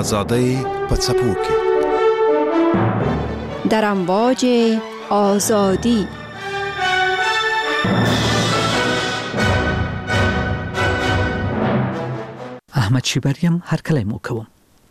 آزادۍ په څپو کې در امواج آزادی. احمد شیبریم هر کله مو کوم.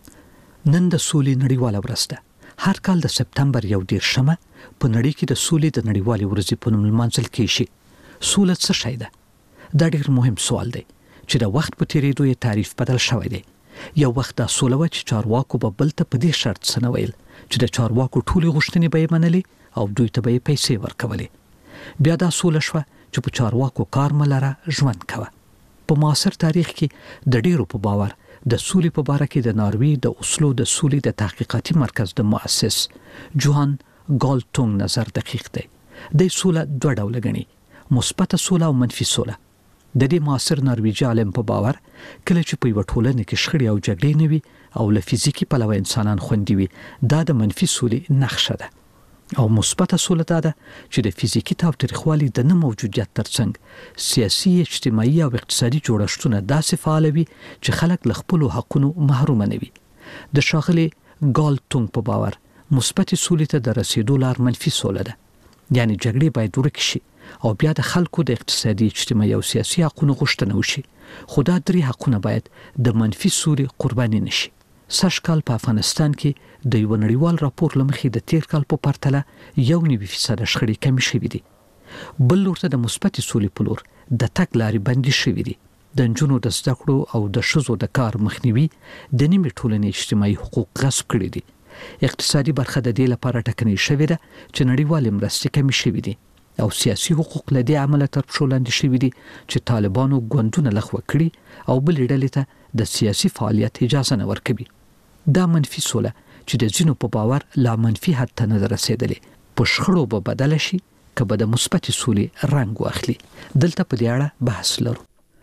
نن د سولې نړیواله ورځ ده. هر کال د سپتمبر 1 په نړۍ کې د سولې د نړیوالې ورځې په نوم لمانځل کیږي. سوله څه شی ده؟ دا ډېر مهم سوال دی چې د وخت په تیریدو یې تعریف بدل شوی دی. یو وخت دا سوله و چې چارواکو به بل ته په دې شرط سنویل چې د چارواکو ټولې غوښتنې به یې منلې او دوی ته به یې پیسې ورکولې. بیا دا سوله شوه چې په چارواکو کار ملره ژوند کوه. په معاصر تاریخ کې د ډیرو په باور د سولې په باره کې د ناروې د اوسلو د سولې د تحقیقاتي مرکز د مؤسس جوهان ګالټونګ نظر دقیق دی. د سوله دوه ډوله ګڼي: مثبت سوله او منفي سوله. د دې معاصر نارویجي عالم په باور کله چې په یو ټولنه کې شخړې او جګړې نه وي او له فزیکی پلوه انسانان خوندي وي، دا د منفي سولې نقشه ده. او مثبت سوله دا ده چې د فزیکی تاوتریخوالي د نه موجودیت ترڅنګ سیاسي، اجتماعي او اقتصادي جوړښتونه داسې فعال وي چې خلک له خپل حقونو محروم نه وي. د ښاغلي ګالټونګ په باور مثبت سولې ته د رسیدو لار منفي سوله ده. یعنی جګړې باید ورک شي او بیا د خلکو د اقتصادي، اجتماعي او سیاسي حقونو غوښتنه وشي. خو دا درې حقونه باید د منفي سولې قرباني نشي. سږ کال په افغانستان کې د یو نړیوال راپور لمخې د تیر کال په پرتله 1.9% شخړې کمې شوې دي. بل لور ته د مثبت سولې په لور د تګ لارې بندي شوې دي. د نجونو د زده کړو او د ښځو د کار مخنیوي د نیمې ټولنې اجتماعي حقوق غصب کړي دي. اقتصادي برخه د دې لپاره ټکنۍ شوې ده چې نړیوالې مرستې کمې شوې دي او سیاسي حقوق له دې عمله تر پښو لاندې شوي دي چې طالبانو ګوندونه لغوه کړي او بلې ډلې ته د سیاسي فعالیت اجازه نه ورکوي. دا منفي سوله چې د ځینو په باور لا منفي حد ته نه رسیدلې په شخړو به بدل شي که به د مثبت سولې رنګ واخلي. دلته په دې اړه بحث لرو.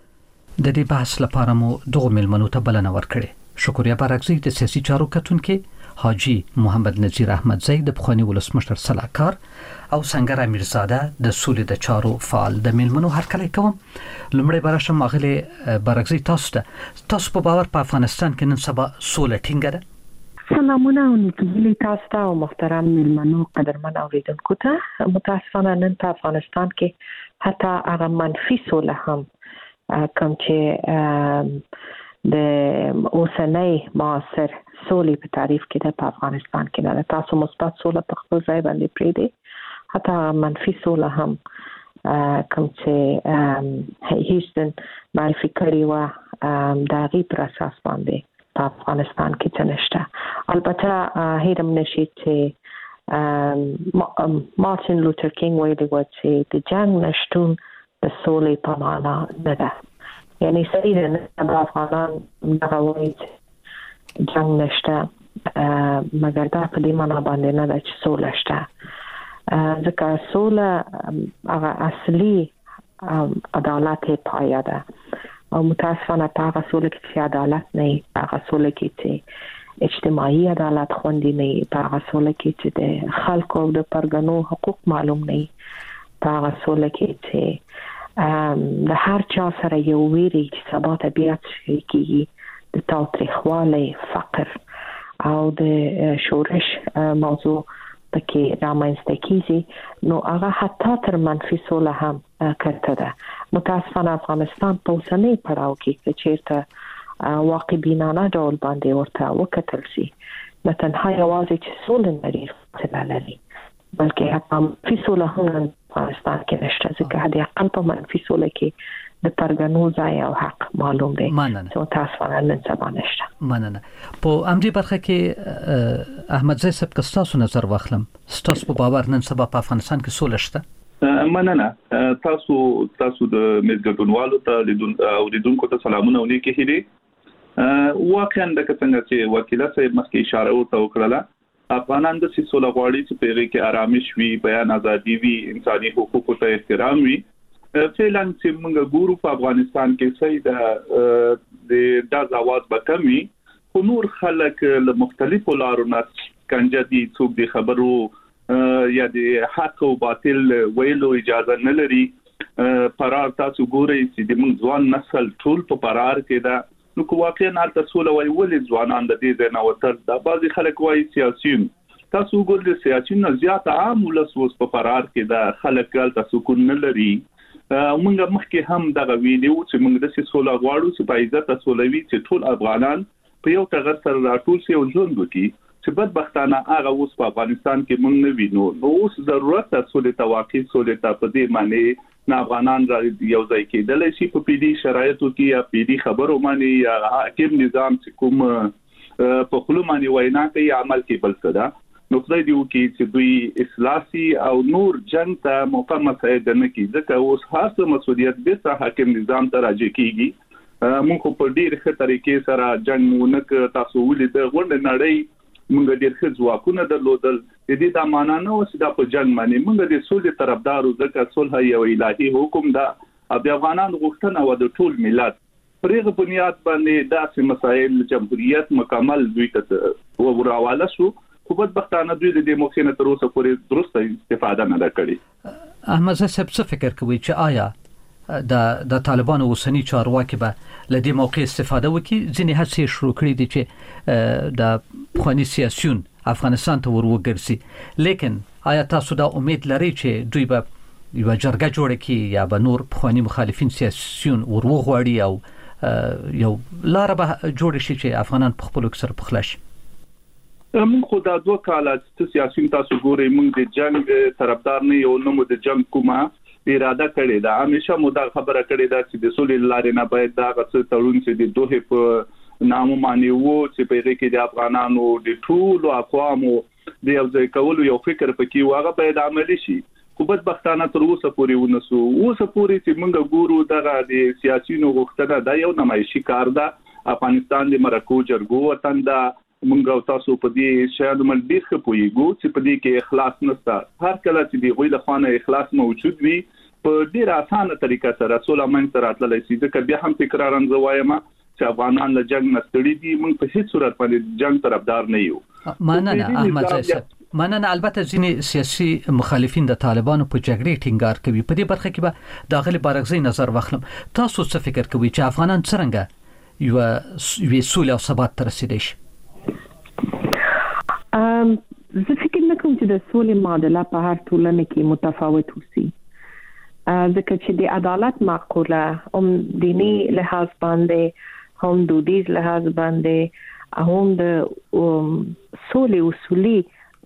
د دې بحث لپاره مو دغه مېلمنو ته بلنه ورکړې. شکریا بارکزی د سیاسي چارو کتونکي، حاجی محمد نذیر احمدزی د پخوانی ولسمشر سلاکار او سنگر امیرزاده د سولې د چارو فعال. د مېلمنو هرکلی کوم. لومړی براشم اغلی بارکزی، تاسو په باور په افغانستان کې نن سبا سوله ټینګه ده؟ سلامونه او نیکي تاسو ته او محترم مېلمنو، قدرمن اوریدونکو ته. متاسفانه نن په افغانستان کې حتی هغه منفي سوله هم کوم چې د اوسنۍ معاصر سولې په تعریف کې د افغانستان کې نه. تاسو مثبت سوله په خپل ځای باندې پرېږدئ، حتی منفي سوله هم کوم چې هیوستن معرفي کړې وه د هغې پر اساس باندې په افغانستان کې څه نشته. البته هېر هم نشي چې مارټین لوتر کینګ ویلي وه چې د جنګ نشتون د سولې په معنا نه ده. یعنی صحیح ده، نه افغانان دغه وایي چې جنگ نشته، مګر دا په دې معنا باندې نه ده چې سوله شته. ځکه سوله هغه اصلي عدالت پایه ده او متاسفانه په هغه سوله کې چې عدالت نه وي، په هغه سوله کې چې اجتماعي عدالت خوندي نه وي، په هغه سوله کې چې د خلکو او د پرګنو حقوق معلوم نه وي، په هغه سوله کې چې د هر چا سره یو ویری چې سبا طبیعت کېږي، د تاوتریخوالي، فقر او د شورش موضوع پکې رامنځته کیږي، نو هغه حتی تر منفي سوله هم کرته ده. متاسفانه افغانستان په اوسنۍ پړاو کې که چېرته واقع بینانه ډول باندې ورته وکتل شي، نه تنها یوازې چې سوله لري فاصله لري، بلکې حتی منفي سوله هم افغانستان کې نشته. ځکه د اقل په منفي سوله کې د پرګنو ځای او حق معلوم دی چې متاسفانه نن سبا نشته. مننه. په همدې برخه کې احمدزی صاحب که ستاسو نظر واخلم، ستاسو په باور نن سبا په افغانستان کې سوله شته؟ مننه. تاسو د مزګډونوالو ته اوریدونکو ته سلامونه او نیکي هیلې. واقعا د څنګه چې وکیله صاحب مخکې اشاره وکړه، افغانان د سوله غواړي چې په هغه کې آرامش وي، بیان ازادي وي، انساني حقوقو ته احترام وي. فعلا چې موږ ګورو په افغانستان کې صحیح د آواز به کم وي، خو نور خلک له مختلفو لارو نه کنجه دي، څوک د خبرو یا د حق او باطل ویلو اجازه نه لري. فرار تاسو ګورئ چې د موږ ځوان نسل ټول په فرار کې ده نو کو واقعا هلته سوله وای ولې ځوانان د دې ځای نه وتل دا بعضي خلک وای سیاسيون تاسو ګور د سیاسيون زیات عام ولس په فرار کې دا خلک هلته سکون نه لري موږ مخکې هم دغه ویډیو چې موږ د سوله غواړو چې په عزت سولوي چې ټول افغانان په یو ټغر سره راټول شي او ژوند وکړي چې بدبختانه هغه اوس په افغانستان کې موږ نه وینو نو اوس ضرورت ده سولې ته واقعي سولې ته په دې معنی نه افغانان را یو ځای کېدل شي په پیډي شرایطو کې یا پیډي خبرو باندې یا حاکم نظام چې کوم په خلو باندې وینا کوي عمل کې بل څه ده نو خدای دې وکړي چې دوی اصلاحي او نور جنگ ته مقاومت نه کوي ځکه اوس هر څه مسؤلیت به حاکم نظام ته راځي کیږي موږ په ډېر ښه طریقې سره جنگ ونک تاسو ولید غونډه نړۍ موږ ډېر ښه ځواکونه درلودل د دې د معنا نه اوس دا په جنگ باندې موږ د سولې طرفدارو ځکه صلح یو الهي حکم ده او د افغانانو غوښتنه و د ټول ملت پرېغه بنیاد باندې داسې مسایل جمهوریت مکمل دوی ته وراواله شو خو بدبختانه دوی د دې موخې نه تر اوسه پورې درسته استفاده نه کړې احمد صاحب څه فکر کوي چې آیا د طالبانو اوسنی چارواکي به له دې موقع استفاده وکړي ځینې هڅې شروع کړې دي چې د پخواني سیاسيون افغانستان ته وروګرځي لیکن آیا تاسو دا امید لرئ چې دوی به یو جرګه جوړ کړي یا به نور پخواني مخالفین سیاسيون وروغواړي او یو لار به جوړ شي چې افغانان په خپل سر پخلا شي موږ خو دا دوه کاله چې سیاسيون تاسو ګورئ موږ د جنگ طرفدار نه یو نو د جنگ کومه اراده کړې ده همیشه مو دا خبره کړې ده چې د سولې لارې نه باید دا غڅ تړون چې د دوه په نامو باندې وو چې په دې کې د افغانانو د ټولو اقوامو د یو ځای کولو یو فکر پکې واغه باید عملی شي خو بدبختانه تر اوسه پورې ونسو اوسه پورې چې موږ ګورو دغه د سیاسيونو غوښتنه دا یو نمایشي کار ده افغانستان د مرکو جرګو وطن ده موږ تاسو په دې شاید مل ډیر ښه پوهیږو چې په دې کې اخلاص نشته هر کله چې دی غوي له خانه اخلاص موجود وي په ډیر اسانه طریقه سره سوله منځ ته راتللی شي ځکه بیا هم تکرارا زوایم چې افغانان له جنگ نستړي دي موږ په هیڅ صورت باندې جنگ طرفدار نه یو مننه احمد صاحب مننه البته ځینې سیاسي مخالفین د طالبانو په جګړې ټینګار کوي په دې برخه کې به داخلي بارغزي نظر واخلم تاسو څه فکر کوئ چې افغانان څنګه یو سوله او ثبات ته رسیدي شي زه فکر نه کوم چې د سولې معادله په هر ټولنه کې متفاوت وي ځکه چې د عدالت معقوله هم دینی لحاظ باندې هم دودیز لحاظ باندې هم د سولې اصولي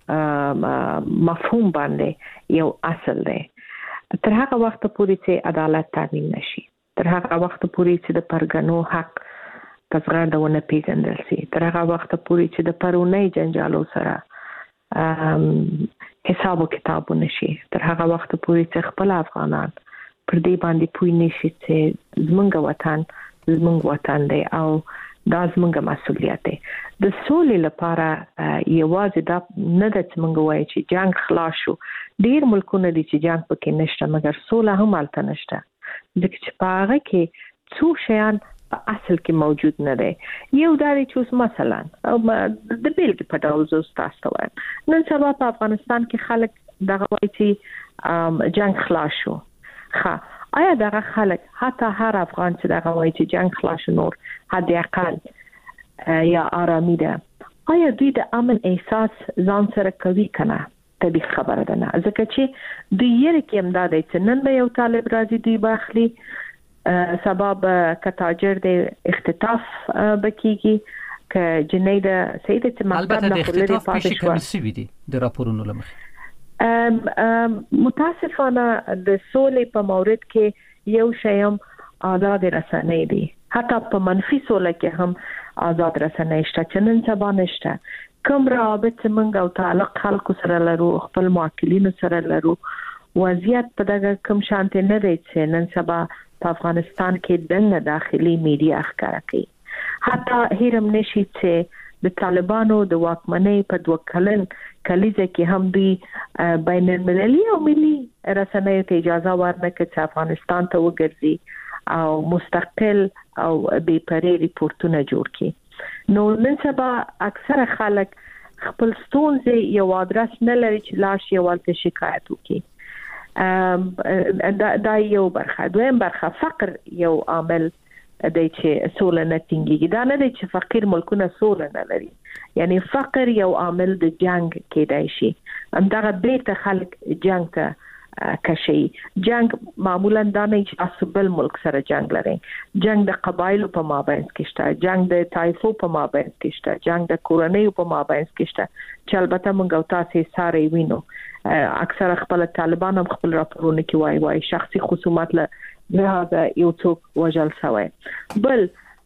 مفهوم باندې یو اصل دی تر هغه وخت پورې چې عدالت تامین نشي تر هغه وخت پورې چې د پرګنو حق تزغړدونه پیژندل شي تر هغه وخت پورې چې د پرونی جنجالو سره حساب او کتاب نشي تر هغه وخت پورې چې خپل افغانان پر دې باندې پوي نشي چې زمونږ وطن دی او دا زمونږ مسؤلیت دی د سولې لپاره یوازې دا نه ده چې مونږ وایو چې جنگ خلاص شو ډیر ملکونه دي چې جنگ پکې نشته مګر سوله هم هلته نشته ځکه چې په هغه کې څو شیان په اصل کې موجود نه دی یو دا دی چې مثلا د بیلګې په ډول زه تاسو ته وایم نن سبا په افغانستان کې خلک دغه وایي چې جنگ خلاص شو آیا دغه خلک حتی هر افغان چې دغه وایي چې جنگ خلاص شو نور حد اقل یا آرامی ده آیا دوی د امن احساس ځان سره کوي کنه طبیعي خبره ده نه ځکه چې دوی یې کې هم دا دی چې نن به یو طالب راځي دوی باخلي سبب کتاجر د اختطاف بکیږي ک جنید سید چې البته د اختطاف پیش کمی سوي دي د راپورونو لمخ متاسفانه د سولې په مورد کې یو شیم آزاد رسنۍ دي حتی په منفي سوله کې هم آزاد رسنۍ شته چې نن سبا نشته کوم رابط موږ او تعلق خلکو سره لرو خپل موکلینو سره لرو وضعیت په دغه کوم شانته نه دی چې نن سبا په افغانستان کې دنه داخلي میډیا ښکارا کوي حتی هیرم نشي چې د طالبانو د واکمنۍ په دوکلن کلیزه کې هم دوی بین المللي او ملي رسنیو ته اجازه ورنکړه چې افغانستان ته وګرځي او مستقل او بې پرې ریپورتونه جوړ کړي نو نن سبا اکثره خلک خپل ستونزې یو ادرس نه لري چې لاش یو ولته شکایت وکړي دا یو برخه دویم برخه فقر یو عامل د چې سوله نه ټینګيږي. دا نه دی چې فقیر ملکونه سوله نه لري، یعنی فقر یو عامل د جنگ کېدای شي. همدغه بیرته خلک جنگ ته کشي. جنگ معمولا دا نه چې تاسو بل ملک سره جنگ لري. جنگ د قبایلو په مابین کې شته، جنگ د طایفو په مابین کې شته، جنگ د کورنیو په مابین کې شته، چې البته موږ او تاسو ساري وینو. اکثر خپل طالبان هم خپل راپورونه کې وایي شخصي خصومات له لهذا یو څوک وجل شوی. بل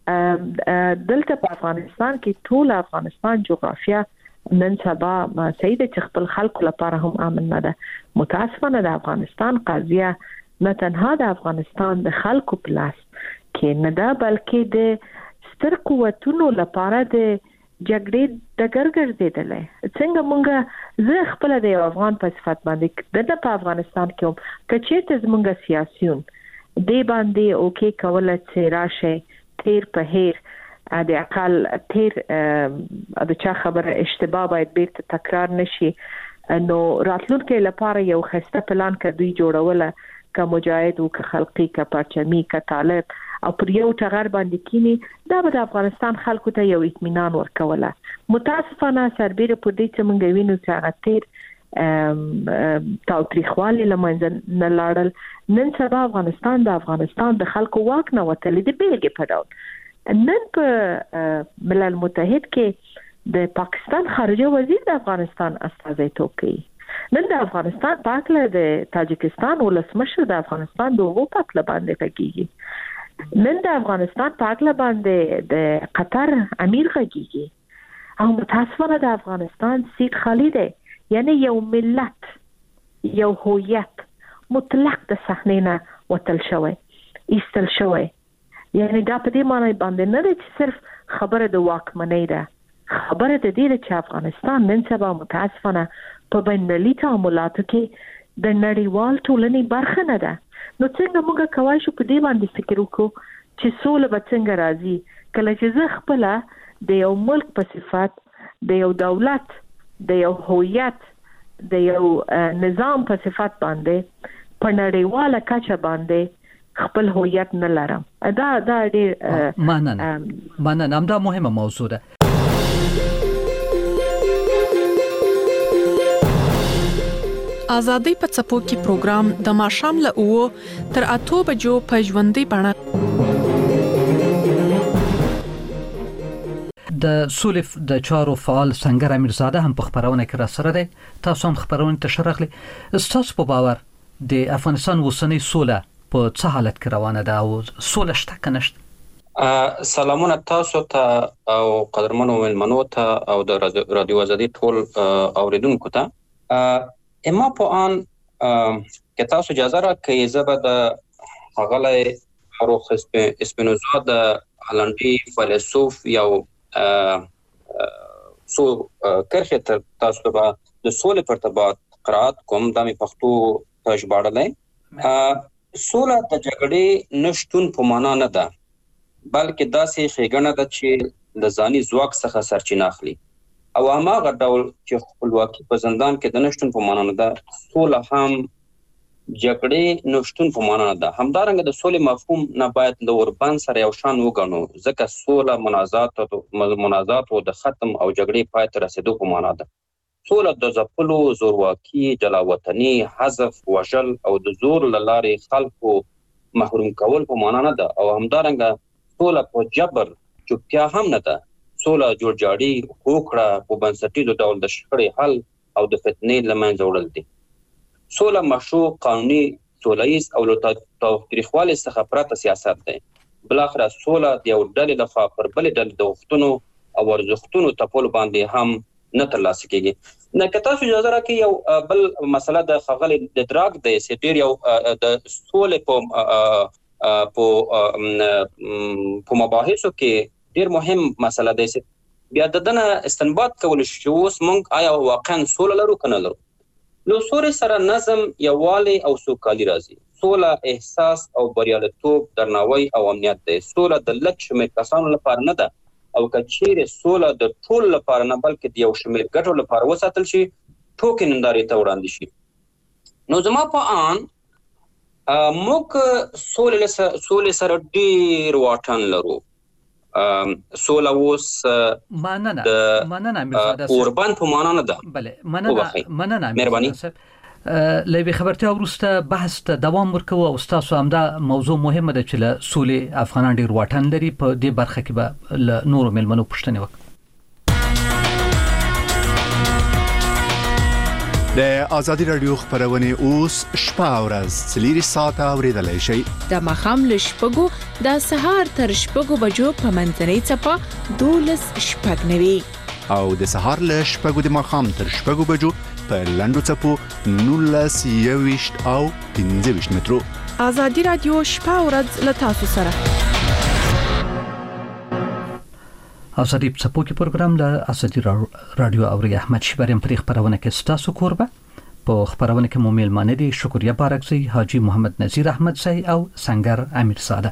دلته په افغانستان کې ټول افغانستان جغرافیا نن سبا سیده چې خپل خلکو لپاره هم امن نه ده. متاسفانه د افغانستان قضیه نه تنها د افغانستان د خلکو په لاس کې نه ده، بلکې د ستر قوتونو لپاره د جګړې د ګرګرځېدلې. څنګه مونږ زه خپل د افغان په صفت باندې د په افغانستان کې هم کچېته زمونږ سیاسيون دی باندې اوکي کوله چې راشه تیر په هیر د اقل تیر د چا خبره اشتباه باید بیرته تکرار نشي. نو راتلونکي لپاره یو خسته پلان کدوی جوړوله که مجاهد او که خلقي که پرچمي که طالب او پر یو ټغر باندې کینی، دا به د افغانستان خلکو ته یو اطمینان ورکوله. متاسفانه سربېره په دې چې موږ وینو چې هغه تیر تاوتریخوالي لمنځه نه لاړل. نن سبا افغانستان د خلکو واک نه وتلی د بیلګې په ډول. نن په ملل متحد کې د پاکستان خارجه وزیر د افغانستان استازیتوب کوي. نن د افغانستان پاکله د تاجکستان ولسمشر د افغانستان د اوبو پاکله باندې غږیږي. نن د افغانستان پاکله باندې د قطر امیر غږیږي. او متاسفانه د افغانستان سیټ خالی دی. یعنی یو ملت، یو هویت مطلق د صحنې نه وتل شوی، ایستل شوی. یعنی دا په دې معنی باندې نه دی چې صرف خبره د واکمنۍ ده، خبره د دې چې افغانستان نن سبا متاسفانه په بین‌المللي تعاملاتو کې د نړیوال ټولنې برخه نه ده. نو څنګه موږ کولی شو په دې باندې فکر وکړو چې سوله به څنګه راځي کله چې زه خپله د یو ملک په صفت، د یو دولت، د یو هویت، د یو نظام په صفت باندې په نړیواله کچه باندې خپل هویت نه لرم. دا ډېر مننه. همدا مهمه موضوع ده. آزادۍ په څپو کې پروګرام د ماښام له 8 تر 8 بجو په ژوندۍ بڼه د سولې د چارو فعال سنگر امیرزاده هم په خبرونه کې را سره دی. تاسو هم خبرونه ته شرحلي. تاسو په باور د افغانستان اوسنۍ سوله په څه حالت کې روانه ده او سوله شته که نشته؟ سلامونه تاسو ته او قدرمنو ملمنو ته او د رادیو آزادي ټول اوریدونکو ته. اما په ان که تاسو اجازه راکړئ زه به د هغه فاروق اسپینوزا د هالنډي فیلسوف یو سو کرخه تاسو ته د سولې په ارتباط قرات کوم د پښتو ته ژباړلې. سوله د جګړې نشټون په معنا نه ده، بلکې داسې ښېګڼه ده چې د ځاني ځواک څخه سرچینه اخلي. او هماغه ډول چې خپلواکي په زندان کې د نشټون په معنا نه ده، سوله هم جګړې نشټون په معنا نه ده. همدارنګه د سولې مفهوم نه باید له اوربند سره یو شان وګڼو، ځکه سوله منازعات او د ختم او جګړې پای ته رسېدو په معنا ده. سوله د ځپلو، زورواکي، جلاوطني، حذف، وژل او د زور له لارې خلکو محروم کول په معنا نه ده. او همدارنګه سوله په جبر چوپتیا هم نه ده. سوله جوړجاړي، هوکړه، په بنسټیزو ډول د شخړې حل او د فتنې له منځه وړل دي. سوله مشروع، قانوني، سولیز او له تاوتریخوالي څخه پرته سیاست دی. بلاخره سوله د یو ډلې لخوا پر بلې ډلې د غوښتنو او ارزښتونو تپلو باندې هم نه ترلاسه کېږي. نه که تاسو اجازه راکړئ یو بل مسله د ښاغلي د دراک دی چې ډېر یو د سولې په مباحثو کې ډېر مهم مسله دی چې بیا د دنه استنباط کولی شو چې اوس موږ آیا واقعا سوله لرو که نه لرو. له سولې سره نظم، یووالی او سوکالي راځي. سوله احساس او بریالیتوب، درناوی او امنیت دی. سوله د لږ شمېر کسانو لپاره نه ده، او که چیرې سوله د ټولو لپاره نه بلکې د یو شمېر ګټو لپاره وساتل شي، ټوکې نندارې ته وړاندې شي. نو زما په ان موږ سولې سره ډېر واټن لرو. سوله اوس مننه امیرزاده اوربان په معنا نه ده. بله مننه مهرباني. لوي خبرته وروسته بحث ته دوام ورکوه او تاسو هم دا موضوع مهمه ده چې له سولې افغانان ډیر واټن لري. په دې برخه کې به له نورو ملمنو پوښتنه وکړو. د ازادي رادیو خبرونه اوس شپه او ورځ 4 ساعته اوریدلای شئ. د مخام له شپږو د سهار تر شپږو بجو په منځنۍ چپه 12 شپږ نوي او د سهار له شپږو د مخام تر شپږو بجو په لندو چپو 19 او 15 مترو. ازادي رادیو شپه او ورځ له تاسو سره. ازادي چپو کې پروګرام له ازادي رادیو او احمد شبریم پر خبرونه کې ستاسو کوربه په خبرونه کې مو میلمانه دي شکریا بارکزی، حاجی محمد نذیر احمدزی او سنگر امیرزاده.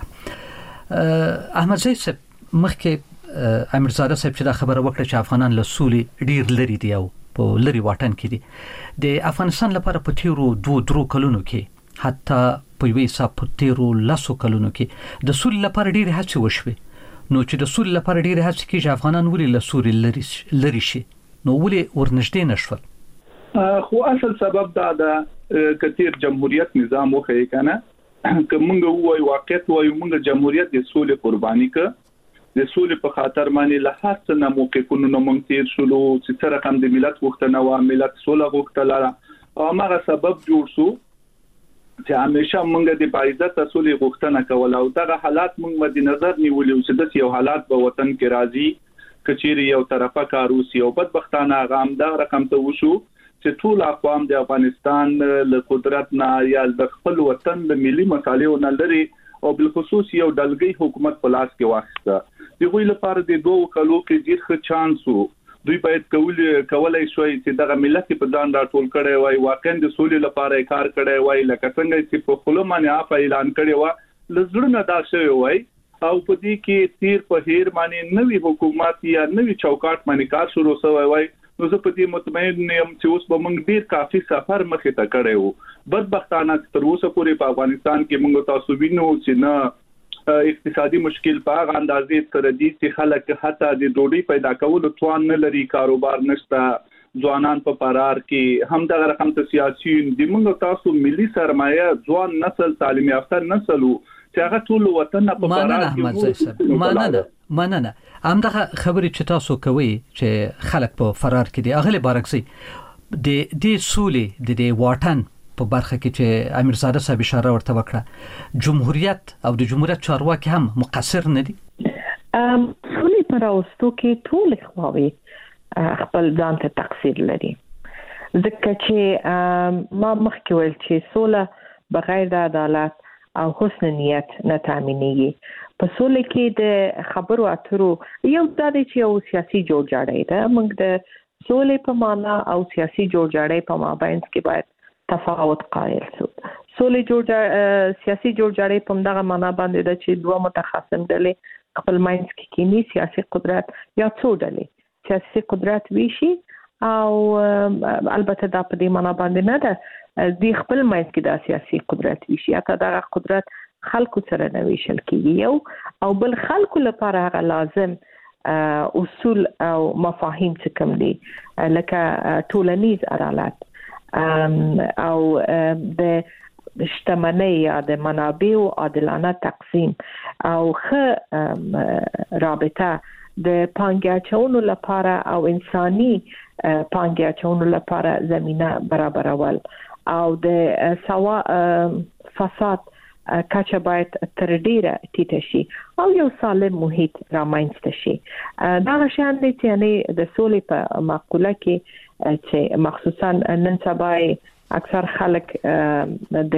احمدزی صاحب مخکې امیرزاده صاحب چې دا خبره وکړه چې افغانان له سولې ډیر لري دي او په لري واټن کې دي. د افغانستان لپاره په تیرو 2 کلونو کې حتی په وی حساب په تیرو 10 کلونو کې د سولې لپاره ډیر هڅې وشوي. نو چې د سولې لپاره ډیر هڅې کیږي افغانان ولې له سولې لري شي نو ولې ورنږدې نشول؟ خو اصل سبب دا د کثیر جمهوریت نظام وخی کنه کومه وای واقعیت وای موږ جمهوریت د سولې قرباني ک د سولې په خاطر باندې له هر څه نه موقفونو نه مونږ تیر شولو چې سره کوم د ملت وختنه و ملت سوله وختلاله او هغه سبب جوړ شو چې همیشه موږ د باعزت سولې غوښتنه کوله او دغه حالات موږ مد نظر نیولې چې د یو حالات په وطن کې راځي کچيري یو طرفه کاروسی او بدبختانه غام دا رقم ته وشو چې ټول اقوام د افغانستان له قدرت نه یا د خپل وطن د ملي مسایلو نه لري او بل خصوص یو دلګي حکومت په لاس کې واخیسته. دغه لپاره د 2 کلو کې ډیر ښه چانس وو دوی باید کولای شوی چې دغه ملت په ځان راټول کړي وای واقعا د سولې لپاره کار کړي وای لکه څنګه چې په خلمانه اپ اعلان کړي و لزړه دا شوی وای او په دې کې تیر په هیر باندې نوې حکومت یا نوې چوکاټ باندې کار شروع شوی وای. نو زه په دې مطمئن یم چې اوس به موږ ډیر کافي سفر مخې ته کړی وو. بدبختانه تر اوسه پورې په افغانستان کې موږ تاسو وینو چې نه اقتصادي مشکل په هغه اندازې سره دي چې خلک حتی د ډوډۍ پیدا کولو توان نه لري، کاروبار نشته، ځوانان په فرار کې هم دغه رقم ته سیاسي د موږ تاسو ملي سرمایه ځوان نسل تعلیم یافته نسل چې هغه ټول وطن په فرار کې مننه همدغه خبرې چې تاسو کوي چې خلک په فرار کې دي اغلی بارکسي د سولې د واټن په برخه کې چې امیرزاده صاحب اشاره ورته وکړه جمهوریت او د جمهوریت چارواکي هم مقصر نه دي. سولې پر اوستو کې ټول خواوي خپل ځان ته تقصیر لري ځکه چې ما مخکې ویل چې سوله بغیر د عدالت او حسن نیت نه تامینېږي. په سولې کې د خبرو اترو یو د یو سیاسي جوړجاړی ده. موږ د سولې په معنا او سیاسي جوړجاړی په مابین کې باید تفاوت قائل شو. سولې سیاسي جوړجاړی په دغه معنا باندې ده چې دوه متخاصم ډلې خپل ماینس کې کینی سیاسي قدرت یا څو ډلې سیاسي قدرت ویشي او البته دا په دې معنا باندې نه ده د خپل ماینس کې د سیاسي قدرت ویشي اته دا قدرت خلکو سره نه ویشل کیږي یو او بل خلکو لپاره هغه لازم اصول او مفاهیم څه کوم دي لکه ټولنیز عدالت او د شتمنۍ یا د منابعو عادلانه تقسیم او ښه رابطه د پانګه اچونو لپاره او انساني پانګه اچونو لپاره زمينه برابرول او د فساد کچه باید تر ډیره ټیټه شي او یو سالم محیط رامنځته شي. دا شان دي چې نه د سولې په مقوله کې چې مخصوصا نن سبا اکثر خلک د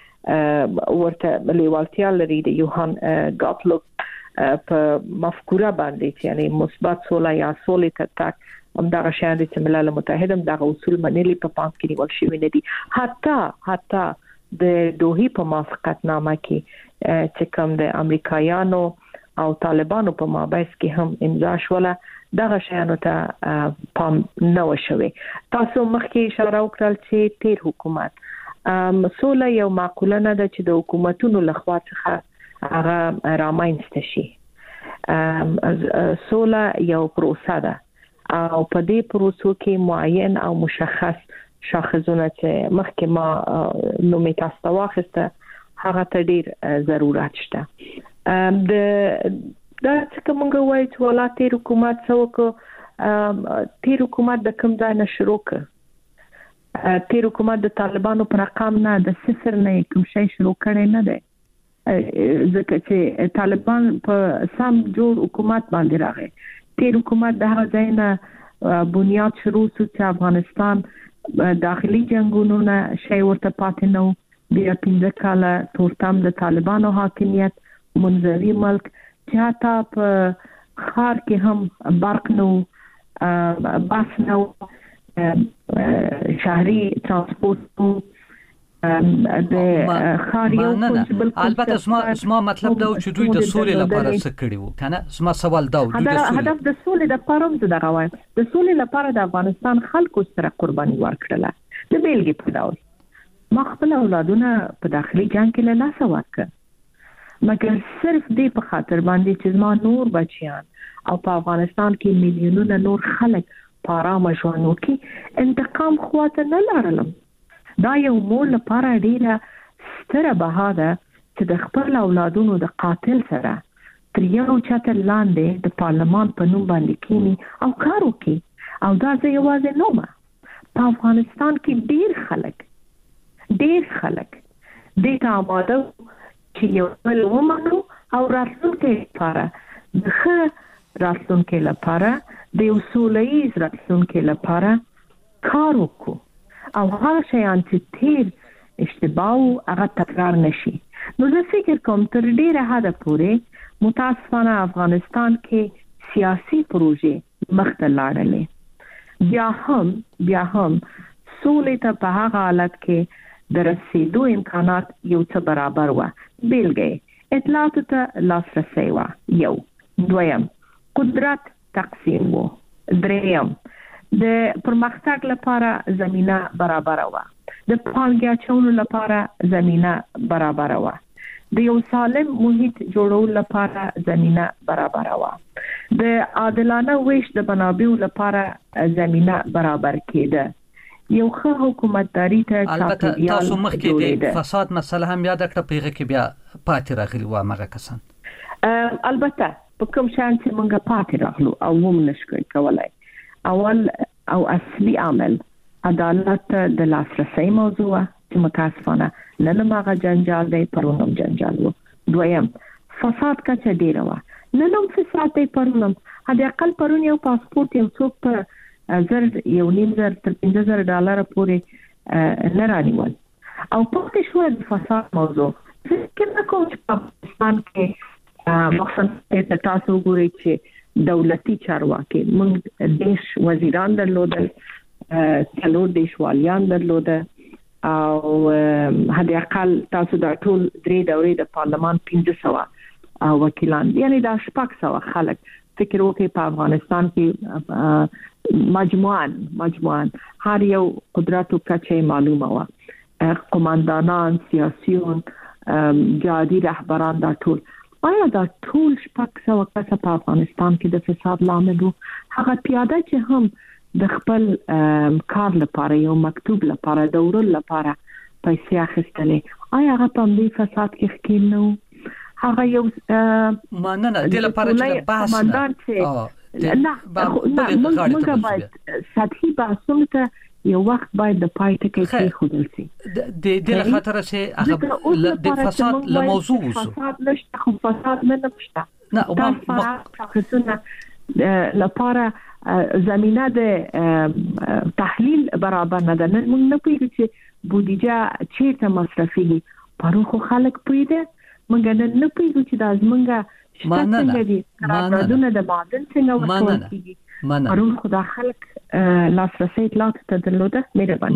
ورته لیوالتیا لري د یوهان ګاټلوب په مفکوره باندې چې یعنی مثبت سوله یا سولې ته تک هم دا شان دي چې ملل متحد هم دا اصول منلي په پام کې نیول شوی نه دي. حتی د دوحي په موافقتنامه کې چې کوم د امریکایانو او طالبانو په مابین کې هم امضا شوله دغه شیانو ته پام نه وشوي. تاسو مخکې اشاره وکړل چې تیر حکومت سوله یو معقوله نه ده چې د حکومتونو لخوا څخه هغه رامنځته شي. سوله یو پروسه ده او په دې پروسو کې معین او مشخص شاخصونه چې مخکې ما نومې تاسو ته واخیسته هغه ته ډیر ضرورت شته. دا څنګه موږ وایو چې ولایت حکومت څوک تیر حکومت د کوم ځای نه شروع کړ. تیر حکومت د طالبانو پر رقم نه د صفر نه کوم شی شروع کړي نه دی، ځکه چې طالبان په سم جوړ حکومت باندې راغی. تیر حکومت د هغه ځای نه بنیاد شروع شو چې افغانستان داخلي جنگونو نه شی ورته پاتې نه و. بیا 15 کاله تورتم د طالبانو حاکمیت، منځوي ملک چې حتی په ښار کې هم برق نه و، بس نه و، شهري ترانسپورت و، د ښار یو البته زما مطلب دا چې دوی د سولې لپاره څه کړي وو کنه. زما سوال دا و دوی د هدف د سولې لپاره هم دغه وایم، د سولې لپاره د افغانستان خلکو سره قرباني ورکړله. د بیلګې په ډول ما خپل اولادونه په داخلي جنگ کې له لاسه ورکړ، مګر صرف دې په خاطر باندې چې زما نور بچیان او په افغانستان کې میلیونونه نور خلک په آرامه ژوند وکړي انتقام خواته نه لاړلم. دا یو مور لپاره ډیره ستره بها ده چې د خپل اولادونو د قاتل سره تر یو چتر لاندې د پارلمان په نوم باندې کینی او کار وکړي. او دا زه یوازې نه یم، په افغانستان کې ډیر خلک دې ته آماده چې یو بل ومنو او راتلونکي لپاره د ښه راتلونکي لپاره د یو سوله‌ییز راتلونکي لپاره کار وکړو او هغه شیان چې تیر اشتباه هغه تکرار نشي. نو زه فکر کوم تر ډیره حده پورې متاسفانه افغانستان کې سیاسي پروژې مخته لاړلې. بیا هم سولې ته په هغه حالت کې د رسیدو امکانات یو څه برابر و. بیلګې اطلاعاتو ته لاسرسی و. یو. دویم قدرت تقسیم و. دریم د پرمختګ لپاره زمينه برابر و. د پانګې اچولو لپاره زمينه برابر و. د یو سالم محیط جوړولو لپاره زمينه برابر و. د عادلانه ویش د منابعو لپاره زمينه برابر کېده. یو ښه حکومتداري ته البته تاسو مخکې د فساد مسله هم یاد کړه، پیغه کې بیا پاتې راغلی و هغه کسان. البته په کوم شان چې موږ پاتې راغلو او هم نشکوي کولای. اول او اصلي عامل عدالت د لاسرسي موضوع چې متاسفانه نن هغه جنجال دی، پرونم جنجال و. دویم فساد کچه ډیره و، نن هم فساد دی، پرونم هدا اقل پرون یو پاسپورت یو څوک په $1,500 تر $15,000 پورې نه رانیول او پاتې شو د فساد موضوع. فکر کوم چې په افغانستان کې مخصوص تاسو ګورئ چې دولتي چارواکي موږ دیش وزیران درلودل، 4 والیان درلوده او هدا اقل تاسو دا ټول 3 دورې د پارلمان 1500 وکیلان، یعنی دا 600 خلک فکر وکړي په افغانستان کې مجموعاً هر یو قدرت او کچه معلومه و، قوماندانان، سیاسيون، جادي رهبران، دا ټول. آیا دا ټول 600 کسه په افغانستان کې د فساد لامل وو؟ هغه پیاده چې هم د خپل کار لپاره یو مکتوب لپاره دورل لپاره پیسې اخیستلې، آیا هغه په دې فساد کې ښکیل نه وو؟ هغه یو نه د لپاره چې بحث نه موږ باید سطحي بحثونه ته یو وخت باید د پای ټکی کې خودل شي. د خاطر چې هغه د فساد له موضوع وسو فساد نشته، خو فساد نه نشته. نه تاسو لپاره زمينه د تحلیل برابر نه ده. موږ نه پوهیږو چې بودیجه چیرته مصرفيږي، پرون خو خلک پوهیده، موږ نه پوهیږو چې د ازمنګه څنګه دي قراردادونه د معدن څنګه ورکول کیږي. پرون خدا خلک لاسرسي اطلاعات ته درلوده. مهرباني.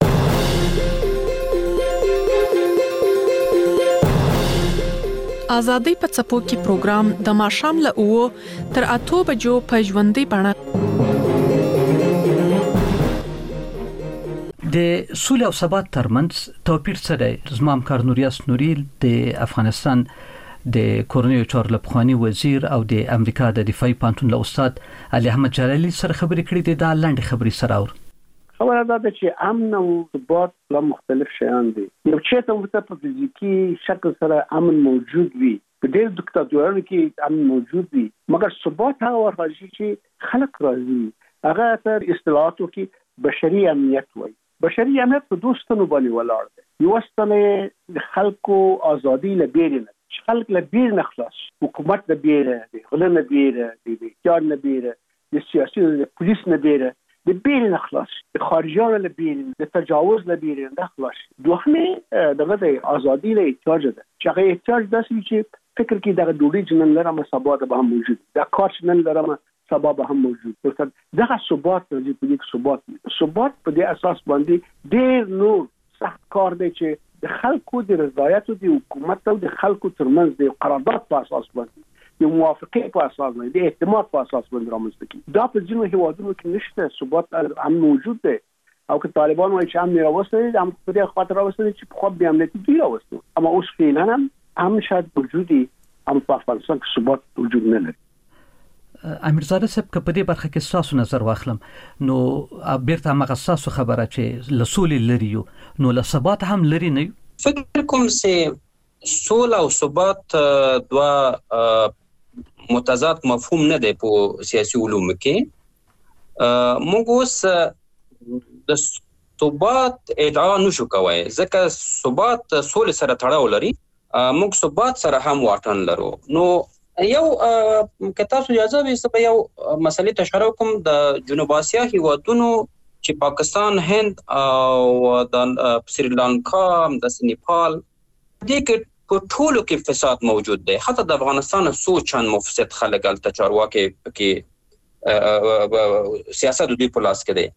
ازادي په څپو کې پروګرام د ماښام له 9 تر 8 بجو په ژوندۍ بڼه. د سولې او ثبات ترمنځ توپیر څه دی؟ زما همکار نوریاس نوري د افغانستان د کورنیو چارو لپخوانی وزیر او د امریکا د دفاعي پانتون له استاد علي احمد جلالي سره خبرې کړې دي. دا لاندې خبرې سره اور خبره ده چې امن او ثبات له مختلف شیان دي. یو چې ته په فزیکی شکل سره امن موجود وي، په ډېر دیکتاتورانو کې امن موجود وي، مګر ثبات هغه ورغلي چې خلک راځي. هغه تر اصطلاحاتو کې بشري امنیت وایي. بشري امنیت په دوه ستنو باندې ولاړ دی. یو ستنه د خلکو ازادي له بیرې خلک له بیر نه خلاص، حکومت نه بیره، د غله نه بیره، د احتیاج نه بیره، د سیاسي د پولیس نه بیره، د بیر نه خلاص، د خارجيانو له بیره، د تجاوز له بیره نه خلاص. دوهمه دغه د ازادي له احتیاج ده چې هغه احتیاج داسې چې فکر کې دغه ډوډۍ جنن لرم سبا به هم موجود، د کار جنن لرم سبا به هم موجود. دغه ثبات د پولیټیک ثبات په دې اساس باندې ډېر نور سخت کار دی چې د خلکو د رضایت او د حکومت او د خلکو ترمنځ د قرارداد په اساس باندې، د موافقه په اساس باندې، د اعتماد په اساس باندې رامنځته کیږي. دا په ځینو هیوادونو کې نشته. ثبات هم موجود دی او که طالبان وایي چې هم راوستي هم په دې خاطر راوستي چې په خو بیا امنیتي دی راوستي، اما اوس فعلا هم شاید وجودي هم په افغانستان کې ثبات وجود نه لري. امیرزاده صاحب که په دې برخه کې تاسو نظر واخلم نو بیرته هغه تاسو خبره چې لسولې لري نو له ثبات هم لري نه. فکر کوم چې سوله او ثبات دوا متضاد مفهوم نه دی په سیاسي علوم کې. موږ اوس د ثبات ادعا نشو کوای ځکه ثبات سولې سره تړاو لري. موږ ثبات سره هم واټن لرو. نو یو که تاسو اجازه وي په یو مسلې ته اشاره کوم. د جنوب اسیا هیوادونو چې پاکستان، هند او د سریلانکا، د نیپال، دې کې په ټولو کې فساد موجود دی. حتی د افغانستان سوچن مفسد خلک الته چارواکي کې سیاست دوی په لاس کې دی.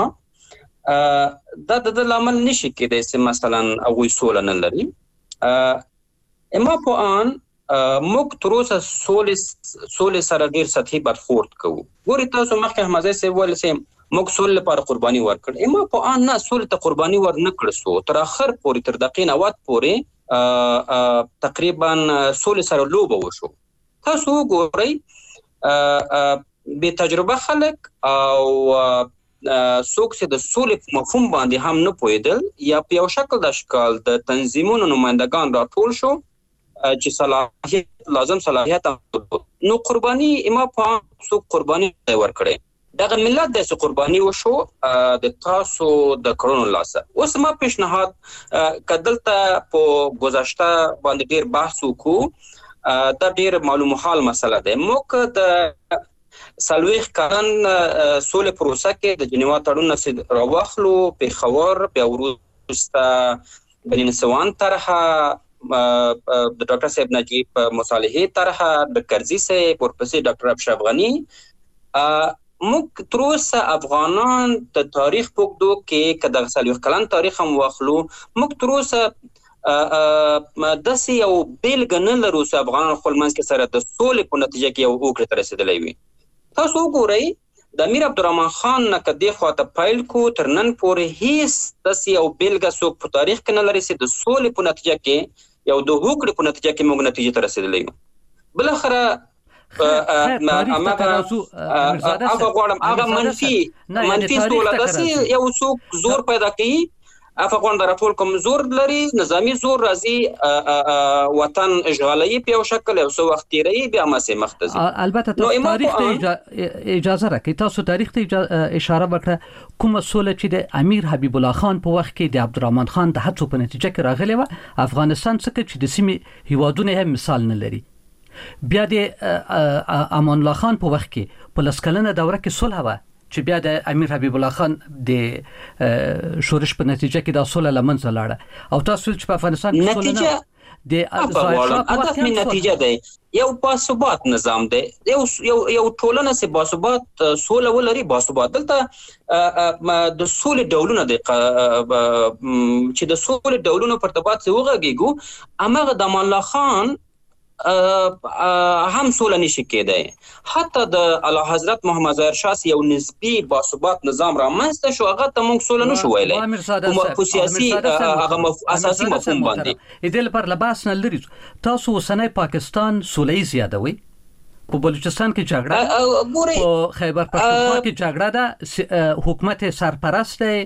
اما دا د لامل نشي کېدای چې مثلا هغوی سوله نه لري. اما په ان موږ تر اوسه سولې سره ډېر سطحي برخورد کوو. ګورئ تاسو مخکې احمد صاحب ویل چې موږ سولې لپاره قرباني ورکړ. اما په ان نه سولې ته قرباني ورنه کړل سو. تر اخر پورې تر دقیقې 90 پورې تقریبا سولې سره لوبه وشو. تاسو ګورئ بې تجربه خلک او څوک چې د سولې په مفهوم باندې هم نه پوهېدل یا په یو شکل د اشکال د تنظیمونو نمایندګان راټول شو چې صلاحیت لازم صلاحیت نو قرباني اما په څوک قرباني ورکړي. دغه ملت د قرباني وشو د تاسو د کړونو لاسه. اوس ما پیشنهاد کدلته په گذشته باندې ډیر بحث وکړو. دا ډیر معلومه حال مسله ده. موږ د سلويخ کارن سولې پروسه کې د جنیوا تړون نه راوخلو. پیښور بیا وروسته بني نسوان طرحه د ډاکټر صاحب نجیب مصالحې طرحه د کرزي صاحب ورپسې ډاکټر اشرف غني. موږ تر اوسه افغانان د تاریخ په اوږدو کې که د څلوېښت کلن تاریخ هم واخلو موږ تر اوسه داسې یو بېلګه نه لرو چې افغانان خپل منځ کې سره د سولې په نتیجه کې یو اوکړې ته رسېدلی وي. تاسو وګورئ د امیر عبدالرحمن خان نه که دې خواته پیل کو تر نن پورې هیڅ داسې یو بېلګه څوک په تاریخ کې نه لري چې د سولې په نتیجه کې یو د هوکړې په نتیجه کې موږ نتیجې ته رسېدلی یو. بالاخره هغه غواړم هغه منفي سوله داسې یو څوک زور پیدا کوي. افغان د راټول کوم زور لري، نظامی زور راځي وطن اشغالي په یو شکل او سو وخت تیری بیا مسه مختزي. البته تاریخ ته اجازه راکړئ. تاسو تاریخ ته اشاره وکړه. کومه سوله چې د امیر حبیب الله خان په وخت کې د عبدالرحمن خان د هڅو په نتیجه کې راغلی و افغانستان څخه چې د سیمې هیوادونه هم مثال نه لري. بیا د امان الله خان په وخت کې په لسکلنه دوره کې صلح و چې بیا د امیر حبیب الله خان د شورش په نتیجه کې د صلح لمنځه لاړه. او تاسو چې په افغانستان کې صلح د هدف من نتیجه دی یو باثبات نظام دی. یو ټولنه چې باثبات سوله ولري باثبات. دلته د سولې ډولونه دي چې د سولې ډولونو په ارتباط څه وغږیږو. امغه د امان الله خان هم سوله نشي کېدای. حتی د اعلی حضرت محمد ظاهر شاه یو نسبی باثبات نظام رامنځته شو، هغه ته موږ سوله نشو ویلی په سیاسي هغه اساسي مفهوم باندې. دې لپاره لباس نه لري. تاسو اوسنی پاکستان سوله یادوي؟ په بلوچستان کې جګړه، په خیبر پختونخوا کې جګړه ده، حکومت سرپرست دی،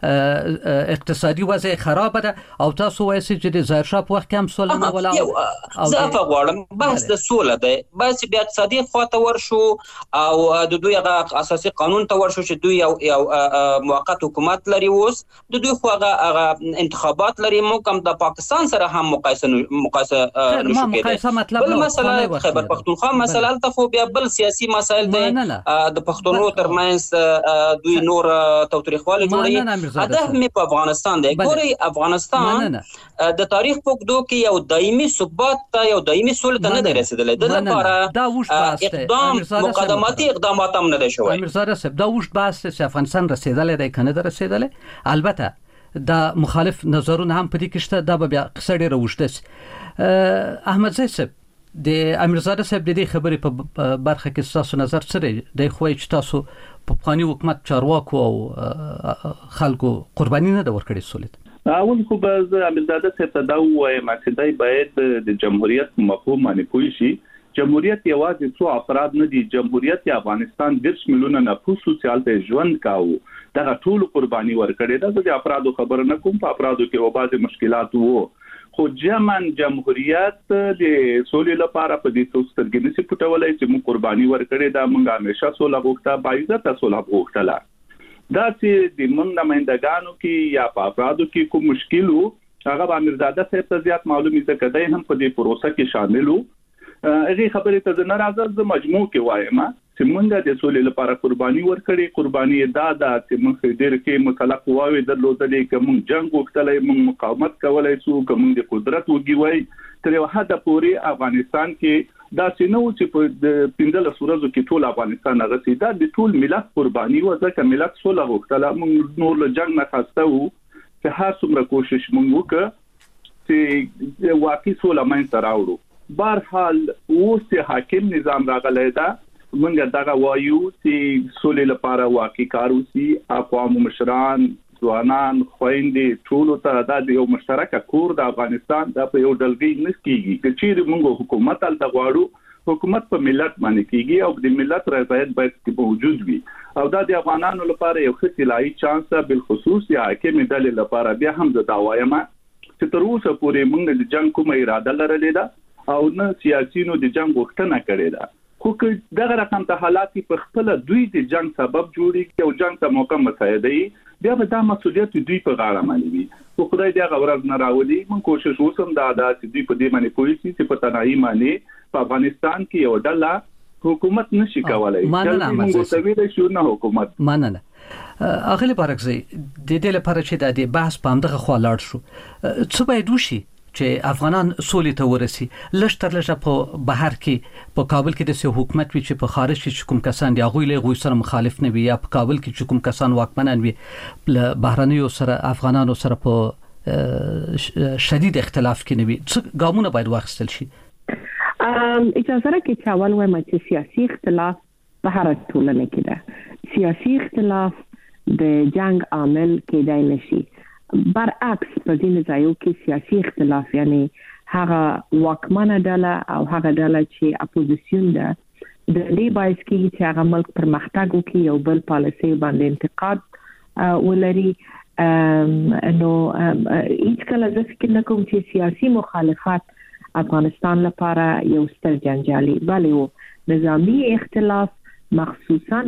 اقتصادي وضع خراب ده، او تاسو وایئ چې د ظاهر شاه په وخت کې هم سوله نه ولا. زه غواړم بحث د سوله دی، بس بیا اقتصادي خواته ورشو او د دوی هغه اساسي قانون ته ورشو چې دوی یو موقت حکومت لري. اوس د دوی خو هغه انتخابات لري، موږ هم د پاکستان سره هم مقایسه نشو کېدای. بل مسله خیبر پختونخوا مسله دلته خو بیا بل سیاسي مسایل دی، د پښتنو ترمنځ دوی نور توتریخوالی جوړوي. هدف مې په افغانستان دی. ګورئ افغانستان د تاریخ په اوږدو کې یو دایمي ثبات ته، یو دایمي سولې ته نه دی رسېدلی. د لپاره اقدام مقدماتي اقدامات هم نه دی شوی. امیرزاده صاحب دا اوږد بحث دی چې افغانستان رسېدلی دی که نه دی رسېدلی. البته دا مخالف نظرونه هم په دې کې شته، دا به بیا قصه ډېره اوږده شي. احمدزی صاحب د امیرزاده صاحب د دې خبرې په برخه کې ستاسو نظر څه دی؟ دی خو وایي چې تاسو په پخواني حکومت چارواکو او خلکو قرباني نه ده ورکړې سولې ته. اول خو به زه امیرزاده صاحب ته دا ووایم چې دی باید د جمهوریت مفهوم باندې پوه شي. جمهوریت یوازې څو افراد نه دي، جمهوریت افغانستان 10 میلیونه نفوس سوسیال ته ژوند کاوه، دغه ټول قرباني ورکړې ده. د افرادو خبر نه کوم، په افرادو کې و بعض مشکلات وو، خو جمن جمهوریت د سولې لپاره په دې څو سترګې نشي پټولای چې موږ قرباني ورکړې ده. موږ همیشه سوله غوښته، باعزته سوله غوښتله. دا چې د موږ نمائندګانو کې یا په افرادو کې کوم مشکل وو، هغه به امیرزاده صاحب ته زیات معلومي ځکه دی هم په دې پروسه کې شامل وو. هغې خبرې ته زه نه راځم، زه مجموع کې وایم چې موږ د سولې لپاره قرباني ورکړې. قرباني دا ده چې موږ ډېر کې مطلق قواوې درلودلې، که موږ جنګ غوښتلی، موږ مقاومت کولی شو، که موږ د قدرت وږي وای. تر یو حده پورې افغانستان کې داسې نه و چې په 15 ورځو کې ټول افغانستان رسېده. د ټول ملت قرباني وه، ځکه ملت سوله غوښتله. موږ نور له جنګ نه خسته وو چې هر څومره کوشش موږ وکړو چې واقعي سوله منځته راوړو. بهرحال اوس چې حاکم نظام راغلی ده، موږ دغه وایو چې سولې لپاره واقعي کار وشي. اقوام مشران، ځوانان، خویندې ټولو ته دا د یو مشترکه کور د افغانستان دا په یو ډلګۍ نه کېږي. که چیرې موږ حکومت هلته غواړو، حکومت په ملت باندې کېږي او د ملت رضایت باید موجود وي. او دا د افغانانو لپاره یو ښه طلایي چانس ده، بالخصوص د حاکمې ډلې لپاره. بیا هم زه دا وایم چې تر اوسه پورې موږ د جنګ کومه اراده لرلې ده او نه سیاسيونو د جنگ غوښتنه کړې ده. خو که دغه رقم ته حالات په خپل دوی د جنگ سبب جوړي او جنگ ته موقع مساعده وي، بیا به دا مسؤلیت دوی په غاړه باندې وي. خو خدای دې هغه ورځ نه راولي. موږ کوشش وکړو دا چې دوی په دې باندې پوه شي چې په تنهایی باندې په افغانستان کې یو ډله حکومت نشي کولای. موږ سوي شو نه حکومت مننه. اغلی بارکزی د دې لپاره چې د بحث په همدغه خوا لاړ شو، څه باید وشي چې افغانان سولې ته ورسي؟ لږ تر لږه په بهر کې، په کابل کې د حکومت وي چې په خارج کې کوم کسان دي هغوی له هغوی سره مخالف نه وي، یا په کابل کې چې کوم کسان واکمنان وي له بهرنیو سره افغانانو سره په شدید اختلاف کې نه وي. څه ګامونه باید واخیستل شي؟ اجازه راکړئ چې اول وایم چې سیاسي اختلاف په هر ټولنه کې ده. سیاسي اختلاف د جنگ عامل کېدای نشي. برعکس په دې ځایو کې سیاسي اختلاف یعنی هغه واکمنه ډله او هغه ډله چې اپوزیسیون ده د دې باعث کېږي چې هغه ملک پرمختګ وکړي، یو بل پالیسي باندې انتقاد ولري. نو هیڅ کله زه فکر نه کوم چې سیاسي مخالفت افغانستان لپاره یو ستر جنجالي، بلې و نظامی اختلاف مخصوصا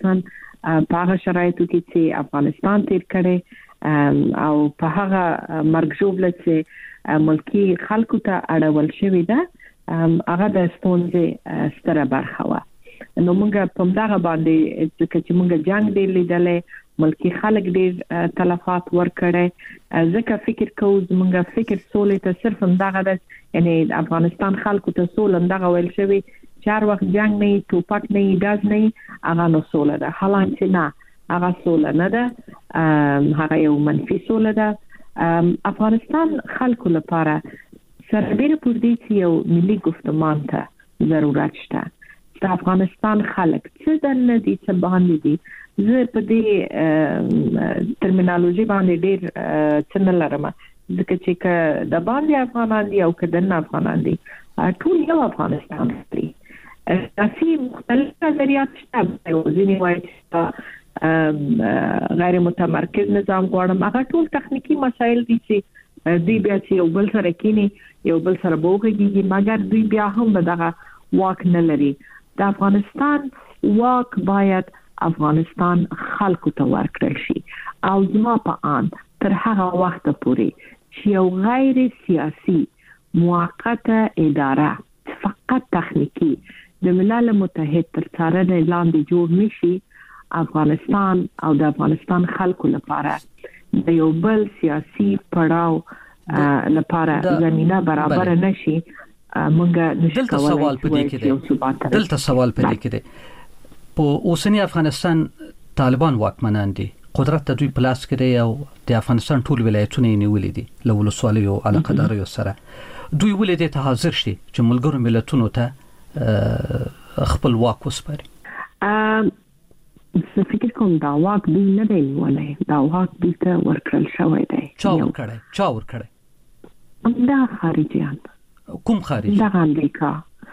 په هغه شرایطو کې چې افغانستان تیر کړي او په هغه مرګ ژوبله چې ملکی خلکو ته اړول شوی ده، هغه د ستونزې ستره برخه وه. نو موږ په دغه باندې ځکه چې موږ جنگ ډېر لیدلی، ملکی خلک ډېر تلفات ورکړی، ځکه فکر کوو زموږ فکر سولې ته صرف همدغه ده، یعنی افغانستان خلکو ته سوله همدغه ویل شوي چې هر وخت جنگ نه وي، ټوپک نه وي، ډز نه وي، هغه نو سوله ده. حالانکه نه، هغه سوله نه ده، هغه یو منفي سوله ده. افغانستان خلکو لپاره سره ډېر پوردي چې یو ملي گفتمان ته ضرورت شته. د افغانستان خلک څه دنه دي څه باندې دي. زه په دې ترمینالوژي باندې ډېر څه نه لرم ځکه چې د باندې افغانان دي او که د نه افغانان دي ټول یو افغانستان دی. سیاسي مختلف نظریات شته. ځینې وایي چې غیر متمرکز نظام غواړم. هغه ټول تخنیکی مسایل دي چې دوی بیا چې یو بل سره کینی یو بل سره بوغږي مګر دوی بیا هم دغه واک نه لري. د افغانستان واک باید افغانستان خلکو ته ورکړل شي او زما په آن تر هغه وخت پورې چې یو غیر سیاسي موقته اداره فقط تخنیکی د ملل متحد تر څارنې لاندې جوړ نشي افغانستان او د افغانستان خلکو لپاره د یو بل سیاسي پړاو لپاره زمينه برابر نشي. دلته سوال پدې کې دی په اوسنی افغانستان طالبان واکمنان دي قدرت د دوی پلاس کې دی او د افغانستان ټول ولایتونه نیولې دي له ولسوالیو علاقدارو سره. دوی ولې ته حاضر شي چې ملګرو ملتونو ته خپل واک وسپاري؟ زه فکر کوم دا واک دوی نه دی نیولای. دا واک دوی ته ورکړل شوی دی. چا ورکړی؟ دا خارجيان. کوم خارجي؟ دا امریکا.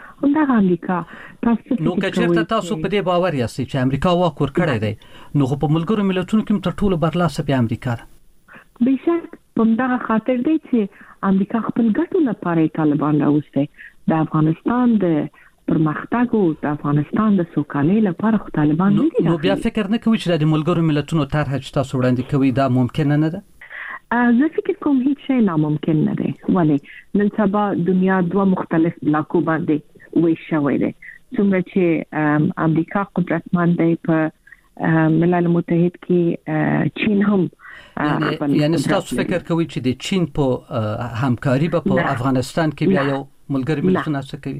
نو که چېرته تاسو په دې باور یاست چې امریکا واک ورکړی دی نو په ملګرو ملتونو کې تر ټولو برلاسه بیا امریکا ده. بشک په دغه خاطر دی چې امریکا خپل ګټو لپاره طالبان راوستي. د افغانستان د پرمختګ او د افغانستان د سوکالۍ لپاره خو طالبان نه دي. نو بیا فکر نه کوي چې د ملګرو ملتونو طرح چې تاسو وړاندې کوي دا ممکن نه ده؟ زه فکر کوم هیڅ شی ناممکن نه دی. ولې نن سبا دنیا دوه مختلف بلاکو باندې ویش شوی دی. څومره چې امریکا قدرتمند دی په ملل متحد کې چین هم یعنی تاسو فکر کوي چې د چین په همکاري په افغانستان کې بیا یو ملګری ملتونه څه کوي؟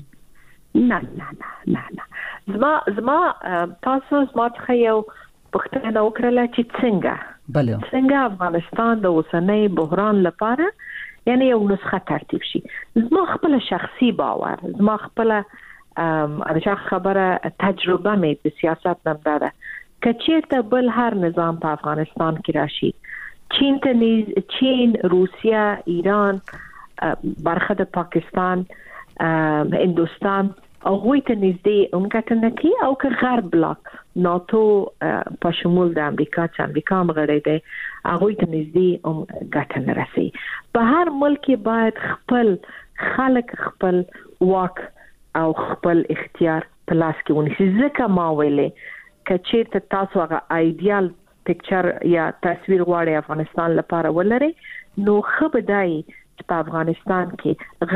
نه زما تاسو زما څخه یو پوښتنه وکړه چې څنګه افغانستان د اوسنۍ بحران لپاره یعنی یو نسخه ترتیب شي. زما خپل شخصي باور زما خپل خبره تجربه مې په سیاست نم داره که چیرته بل هر نظام په افغانستان کې راشي چین روسیا ایران برخه د پاکستان هندوستان او غوی ته نږدې اونګټنه کی او که غرب بلاک ناتو په شمول د امریکا چې امریکا مغړی دی هغه ته نږدې ګټنه راسي. په هر ملک باید خپل خلک خپل واک او خپل اختیار په لاس کې ونیسي. ځکه ما ویلې که چیرته تاسو هغه ایډیال پکچر یا تصویر غواړئ افغانستان لپاره ولرئ نو ښه به دی چې په افغانستان کې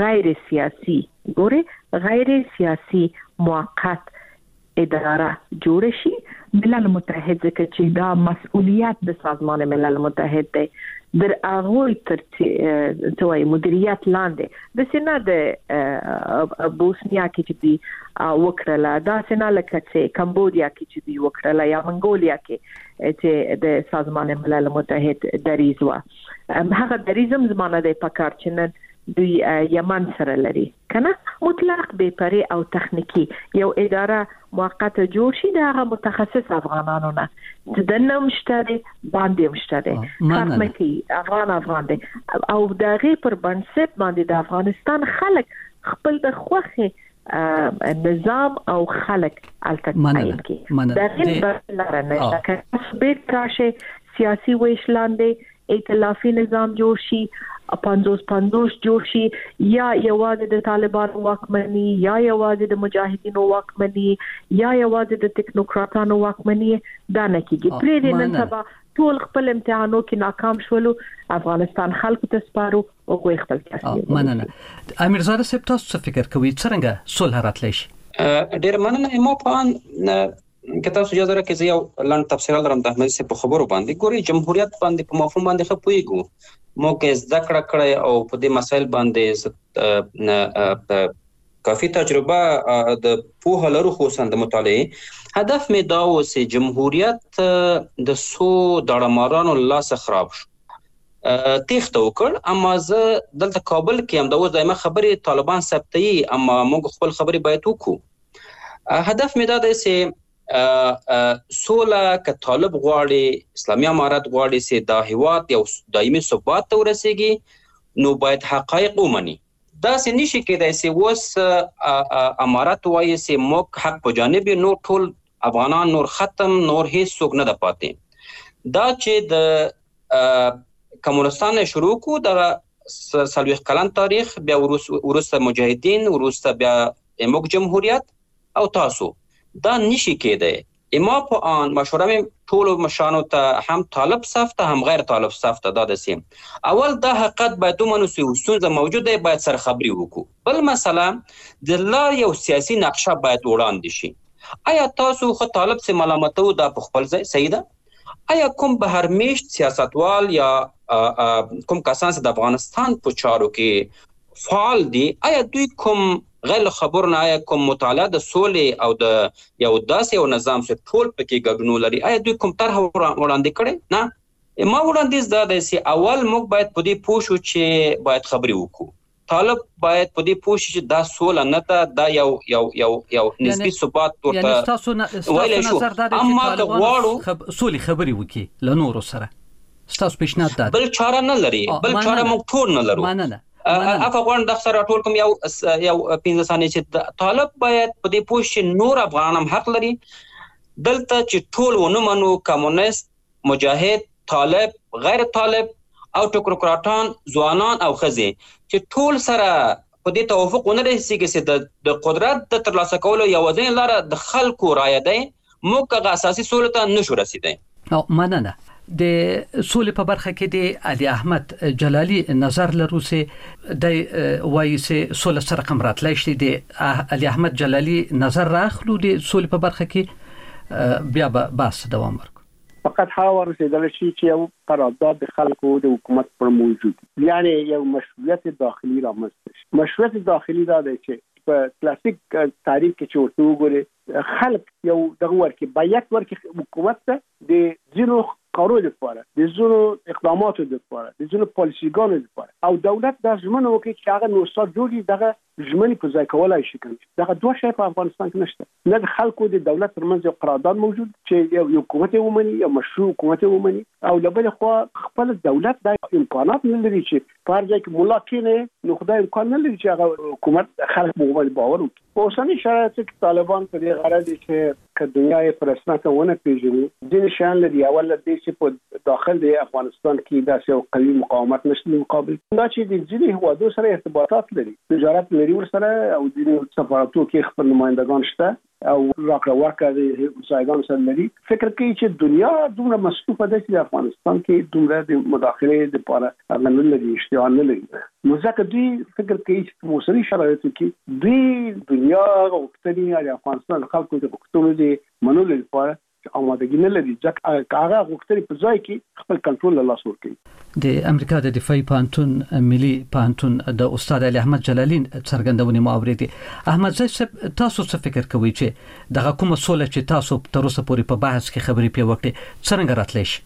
غیر سیاسي موقت اداره جوړ شي. ملل متحد ځکه چې دا مسؤلیت د سازمان ملل متحد دی در هغوی تر مدیریت لاندې د سینا د بوسنیا کې چې دی وکړله دا سینا لکه چې کمبودیا کې چې دی وکړله یا منګولیا کې چې د سازمان ملل متحد دریز و هغه دریزم زمانه د پکار چنن دوی یمن سره لري کنه مطلق بے پرې او تخنیکی یو اداره موقته جوړ شي د هغه متخصص افغانانو نه چې د نوم شته باندې مشته خدمتي افغان دي او دغه پر بنسټ باندې د افغانستان خلک خپل د خوخه نظام او خلک التقایم کی د هیڅ لاره نشته که بیت راشه سیاسي ویش لاندې ائتلافي نظام جوړ شي 50 جوړ شي یا یوازې د طالبانو واکمني یا یوازې د مجاهدینو واکمني یا یوازې د ټیکنوکراتانو واکمني دا نه کیږي. پرې نن سبا ټول خپل امتحانو کې ناکام شولو افغانستان خلکو ته سپارو او غوښ خپل تاسو مننه. امیرزاده صاحب تاسو څه فکر کوئ څنګه صلح راتلی شي؟ ډېر مننه. ما په که تاسو اجازه راکړئ زه یو لاند تفسیر لرم د احمدي صاحب په خبرو باندې. ګورئ جمهوریت باندې په مفهوم باندې ښه پوهیږو مو کې زده کړه کړې او په دې مسایل باندې کافي تجربه د پوهه لرو خصوصا د مطالعه. هدف مې دا و چې جمهوریت د سو داړمارانو لاس خراب شو تیښته وکړ. اما زه دلته کابل کې هم د اوس دایمه خبرې طالبان ثبتوي، اما موږ خپل خبرې باید وکړو. هدف مې دا دی چې سوله که طالب غواړي، اسلامي امارت غواړي چې دا هیواد یو دایمي ثبات ته ورسیږي، نو باید حقایق ومني. داسې نشي کېدای چې اوس امارت وایي چې موږ حق په جانب نور ټول افغانان نور ختم، نور هیڅ څوک نه ده پاتې. دا چې د کمونستان شروع کو د 40 کلن تاریخ، بیا وروسته مجاهدین، وروسته بیا موږ جمهوریت او تاسو، دا نشي کېدای. اما په آن مشوره مې ټولو مشانو ته، هم طالب صف ته هم غیر طالب صف ته، دا دسیم اول دا حقیقت باید ومنو چې ستونزه موجوده باید سره خبري وکړو. بل مسله د لا یو سیاسي نقشه باید وړاندې شي. آیا تاسو خو طالب سے ملامتو دا په خپل ځای صحیح ده؟ آیا کوم بهرمیشت سیاستوال یا کوم کسان چې د افغانستان په چارو کې فعال دي، آیا دوی کوم غیر خبر نه، آیا کوم مطالعه د سولې او د یو داسې یو نظام چې ټول پکې ګډون لري، آیا دوی کوم طرح وړاندې کړي؟ نه. ما وړاندیز دا دی چې اول موږ باید په دې پوه شو چې باید خبرې وکړو. طالب باید په دې پوه شي چې دا سوله نه ده، دا یو نسبي ثبات ورته یعنی تاسو نظر دا دی چې طالبان سولې خبرې وکړي له نورو سره. تاسو پیشنهاد ده بل چاره نه لري، بل چاره موږ ټول نه لرو. اګه غوړ د سره ټول کوم یو 15 ثانیې چې طالب باید په دې پوه شي نور افغانان هم حق لري دلته چې ټول ونه منو، کمونیست، مجاهد، طالب، غیر طالب او ټیکنوکراټان، ځوانان او ښځې، چې ټول سره په دې توافق ونه رسیږي چې د قدرت د ترلاسه کولو یوازینۍ لاره د خلکو رایه دی، موږ هغه اساسي سولې ته نشو رسیدای. مننه. د سولې په برخه کې د علي احمد جلالي نظر لرو چې د وایي چې سولې سره کوم راتلای شي. د علي احمد جلالي نظر راخلو د سولې په برخه کې بیا به بحث دوام ورکړو. فقط ها ورسېدل شي چې یو قرارداد د خلکو د حکومت پر موجود، یعنی یو مشروعیت داخلي رامنځته شي. مشروعیت داخلي دا دی چې په کلاسیک تاریخ کې چې ورته وګورئ، خلک یو دغه ورکې بیعت ورکې حکومت ته د ځینو کارو لپاره، د ځینو اقداماتو لپاره، د ځینو پالیسیګانو لپاره، او دولت دا ژمنه وکړي چې هغه نوسار جوړي دغه ژمنې په ځای کولای شي. دغه دوه شی په افغانستان کې نشته. نه د خلکو د دولت ترمنځ یو قرارداد موجود چې یو حکومت ومني، یو مشروع حکومت ومني، او له بل خوا خپل دولت د امکانات نه لري چې په هر ځای کې ملا کېنه، نو خدای امکان نه لري چې هغه حکومت خلک باور وکړي. په اوسني شرایطو کې طالبان په دې غرض دي چې دنیا یې په رسمیت ونه پیژني. ځینې شیان لري. اول د چې په داخل د افغانستان کې داسې یو قوي مقاومت نشته مقابل دا چې د ځینې هیوادو سره ارتباطات لري، تجارت لري ورسره، او د سفارتو کې خپل نمائندگان شته او راکړه ورکړه د مساعدان سره لري. فکر کوي چې دنیا دومره مصروفه ده چې افغانستان کې دومره د مداخله لپاره نه لري، اشتها نه لري. نو ځکه دوی فکر کوي چې په اوسني شرایطو کې دوی دنیا غوښتنې د افغانستان خلکو د غوښتنو د منلو لپاره آمادګي نه لري، ځکه هغه غوښتنې په ځای کې خپل کنټرول له لاس ورکوي. د امریکا د دفاعي پوهنتون ملي پوهنتون د استاد علي احمد جلالي څرګندونې مو اورېدې. احمد صاحب، تاسو څه فکر کوئ چې دغه کومه سوله چې تاسو تر اوسه پورې په بحث کې خبرې پې وکړې څنګه راتلی شي؟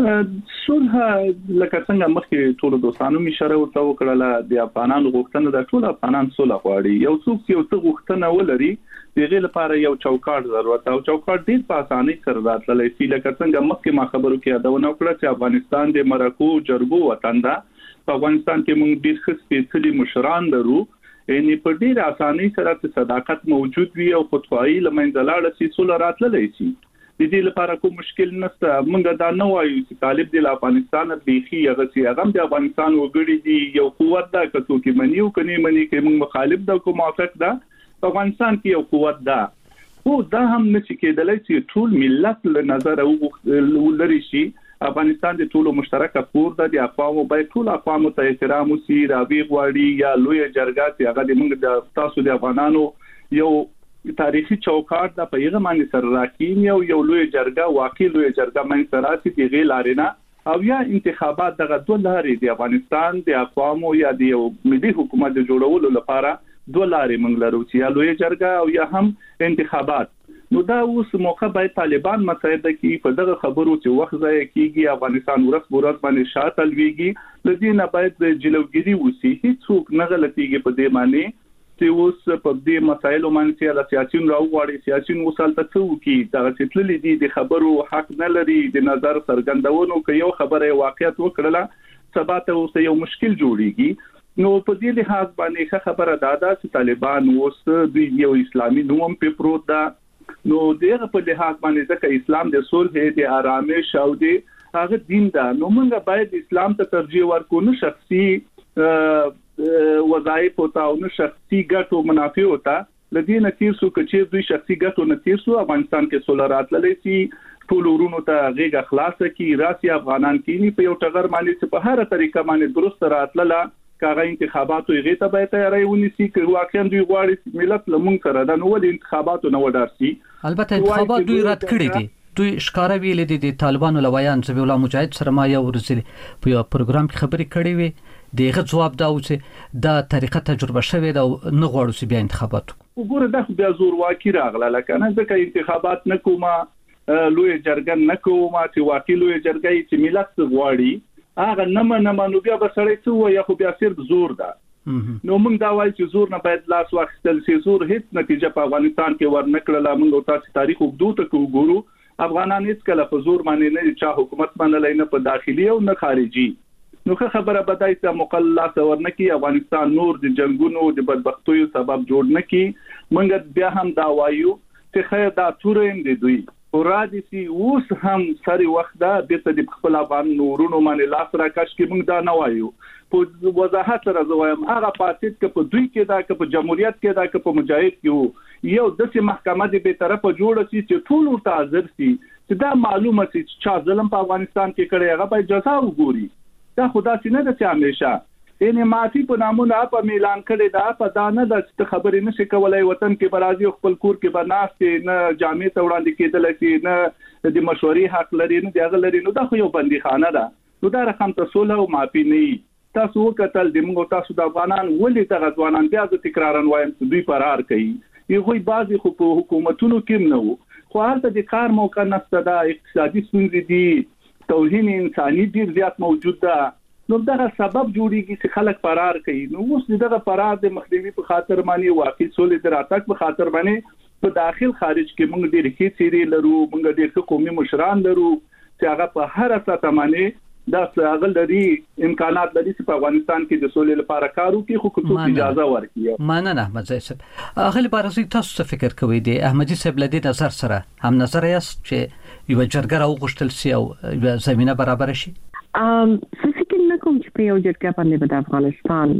صلح لکه څنګه مخکې ټول دوستانو اشاره ورته وکړه، د افغانانو غوښتنه د ټول افغانان سوله غواړي. یو څوک یو څه غوښتنه ولري، دغه لپاره یو چوکاټ ضرورت او چوکاټ ډیر په اسانۍ سره راتللی شي. لکه څنګه مخکې ما خبرو کې یادونه وکړه چې افغانستان د مرکو جرګو وطن ده. په افغانستان کې موږ ډیر ښه سپېڅلي مشران لرو، یعنی په ډیر اسانۍ سره چې صداقت موجود وي او خودخواهي له منځه لاړه شي، سوله راتللی شي. د دې لپاره کوم مشکل نشته. موږ دا نه وایو چې طالب د افغانستان بيخي هغه د افغانستان وګړي دي، یو قوت ده، که څوک مني او کني مني، کې موږ مخالف ده کوم موافق ده، په افغانستان کې یو قوت ده. خو دا هم نشي کېدلی چې ټول ملت له نظر لري شي. افغانستان د ټولو مشترکه کور ده، د اقوامو باید ټول اقوامو ته احترام وشي. راوي غواړي یا لوی جرګه چې هغه د موږ د تاسو د افغانانو یو تاریخي چوکاټ ده، په یغه باندې سره راکین یو لوی جرګه، واقعي لوی جرګه باندې سره چې دی لارینه او یا انتخابات دغه دوه لارې د افغانستان د اقوامو یا د یو ملي حکومت جوړولو لپاره دوه لارې موږ لرو، چې یا لوی جرګه او یا هم انتخابات. نو دا اوس موقع باید طالبان متحده کی په دغه خبرو چې وخت ځای کیږي افغانستان ورځ برات باندې شاته لويږي لدينا باید جلوګيري وسی هیڅوک نه غلطيږي په دې معنی چې اوس په دې مسایلو باندې چې سیاسيون راوغواړي سیاسيون وسالته څو کی دا چې تللی دي د خبرو حق نه لري د نظر څرګندونو کې یو خبره واقعیت وکړه سبا ته اوس یو مشکل جوړیږي نو په دې لحاظ باندې خبره دادا چې طالبان اوس د یو اسلامي نوم په پروت ده نو دغه په لحاظ باندې ځکه اسلام د صلح د آرامش او د هغه دین ده نو موږ باید اسلام ته ترجیح ورکو نه شخصي وظایف او نه شخصي ګټو منافع وتا لدينا تیر سو کچې دوی شخصي ګټو نه تیر سو افغانستان کې سولرات للی ټول ورونو ته غیږ خلاصه کی راسي افغانان کینی په یو ټغر باندې چې په هر طریقه باندې درست راتلله کاغه انتخاباتو یې ته به تیاری ونیسي چې واقعا دوی غواړي ملت لمون سره د نو د انتخاباتو نه ودارسي البته انتخابات دوی رد کړی دي دوی ښکارا ویل دي د طالبانو لویان ذبیح الله مجاهد سره ما یو ورزلي په یو پروګرام کې خبرې کړې وي دغه جواب دا و چې دا طریقه تجربه شوې ده نه غواړو چې بیا انتخابات وګوره دا بیا زور واکي راغله لکه نه ځکه انتخابات نه کومه لوی جرګه نه کومه چې واقعي لوی جرګه چې ملت غواړي هغه نه منو بیا به سړی څه وایي خو بیا صرف زور ده نو موږ دا وایو چې زور نه باید لاس واخیستل شي زور هیڅ نتیجه په افغانستان کې ورنکړله موږ تاسو تاریخ وګدو ته وګورو افغانان هیڅ کله په زور باندې نه چا حکومت باندې نه په داخلي او نه خارجي نو خبره بدای ته مقلص ورنکي افغانستان نور د جنگونو د بدبختیو سبب جوړ نکي موږ بیا هم دا وایو چې خیر دا تورین دي دوی اورادي اوس هم سری وخت دا د خپل افغان نورونو باندې لاس راکاش کې موږ دا نه وایو په وضاحت سره زوایم هغه پاتې چې په دوی کې دا چې په جمهوریت کې دا چې په مجاهد کې یو د محکمه د به طرفه جوړ شي چې ټول ورته حاضر شي چې دا معلومه شي چې ظلم په افغانستان کې کړی هغه به جزا وګوري دا خدا سينه د چې همیشه ان معافي په نامونه په اعلان کړي دا په دانه د خبرې نشي کولای وطن کې برازي خپل کور کې بناستي نه جامع ته وړاندې کېدل شي نه د مشورې حق لري نه د لري نو دا خو یو بنديخانه ده نو دا رقم ته صلح او معافي نه تاسو وکتل د موږ تاسو د افغانان ولې د غزوانان بیا د تکرارن وایم چې دوی فرار کوي یو بعضي حکومتونو کې نه وو خو هلته د کار موقع نشته دا اقتصادي ستونزې دي توهین انساني ډیر زیات موجود ده نو دا سبب جوړیږي چې خلک فرار کوي نو اوس دغه فرار د مخنیوي په خاطر باندې واقعي سولې دراتک په خاطر باندې په داخل خارج کې موږ ډېر ښه سيري لرو موږ ډېر قومي مشران لرو چې هغه په هر ساته باندې دا څنګه لري امکانات لري چې په افغانستان کې د سولې لپاره کار وکړي خو کوم اجازه ورکړي مننه احمد زئی صاحب غلی بارزي تاسو څه فکر کوئ د احمدي صاحب لدی نظر سره هم نظر یاست چې یو جرګه راوغښتل سي او زمينه برابر شي فکر نه کوم چې په یو جرګه باندې د افغانستان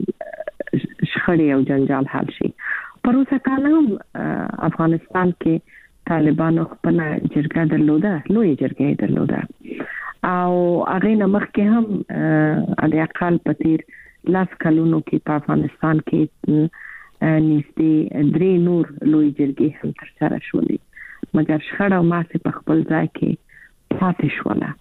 شخړې او جنجال حل شي پروسه کالم افغانستان کې طالبانو خپل جرګه درلوده لوی جرګه درلوده او هغه نمخ کې هم علي اقل پتیر لاس کلونو کې په افغانستان کې نږدې درې نور لوی جرګې هم ترسره شولې مګر شخړه او ماسه په خپل ځای کې پاتې شوله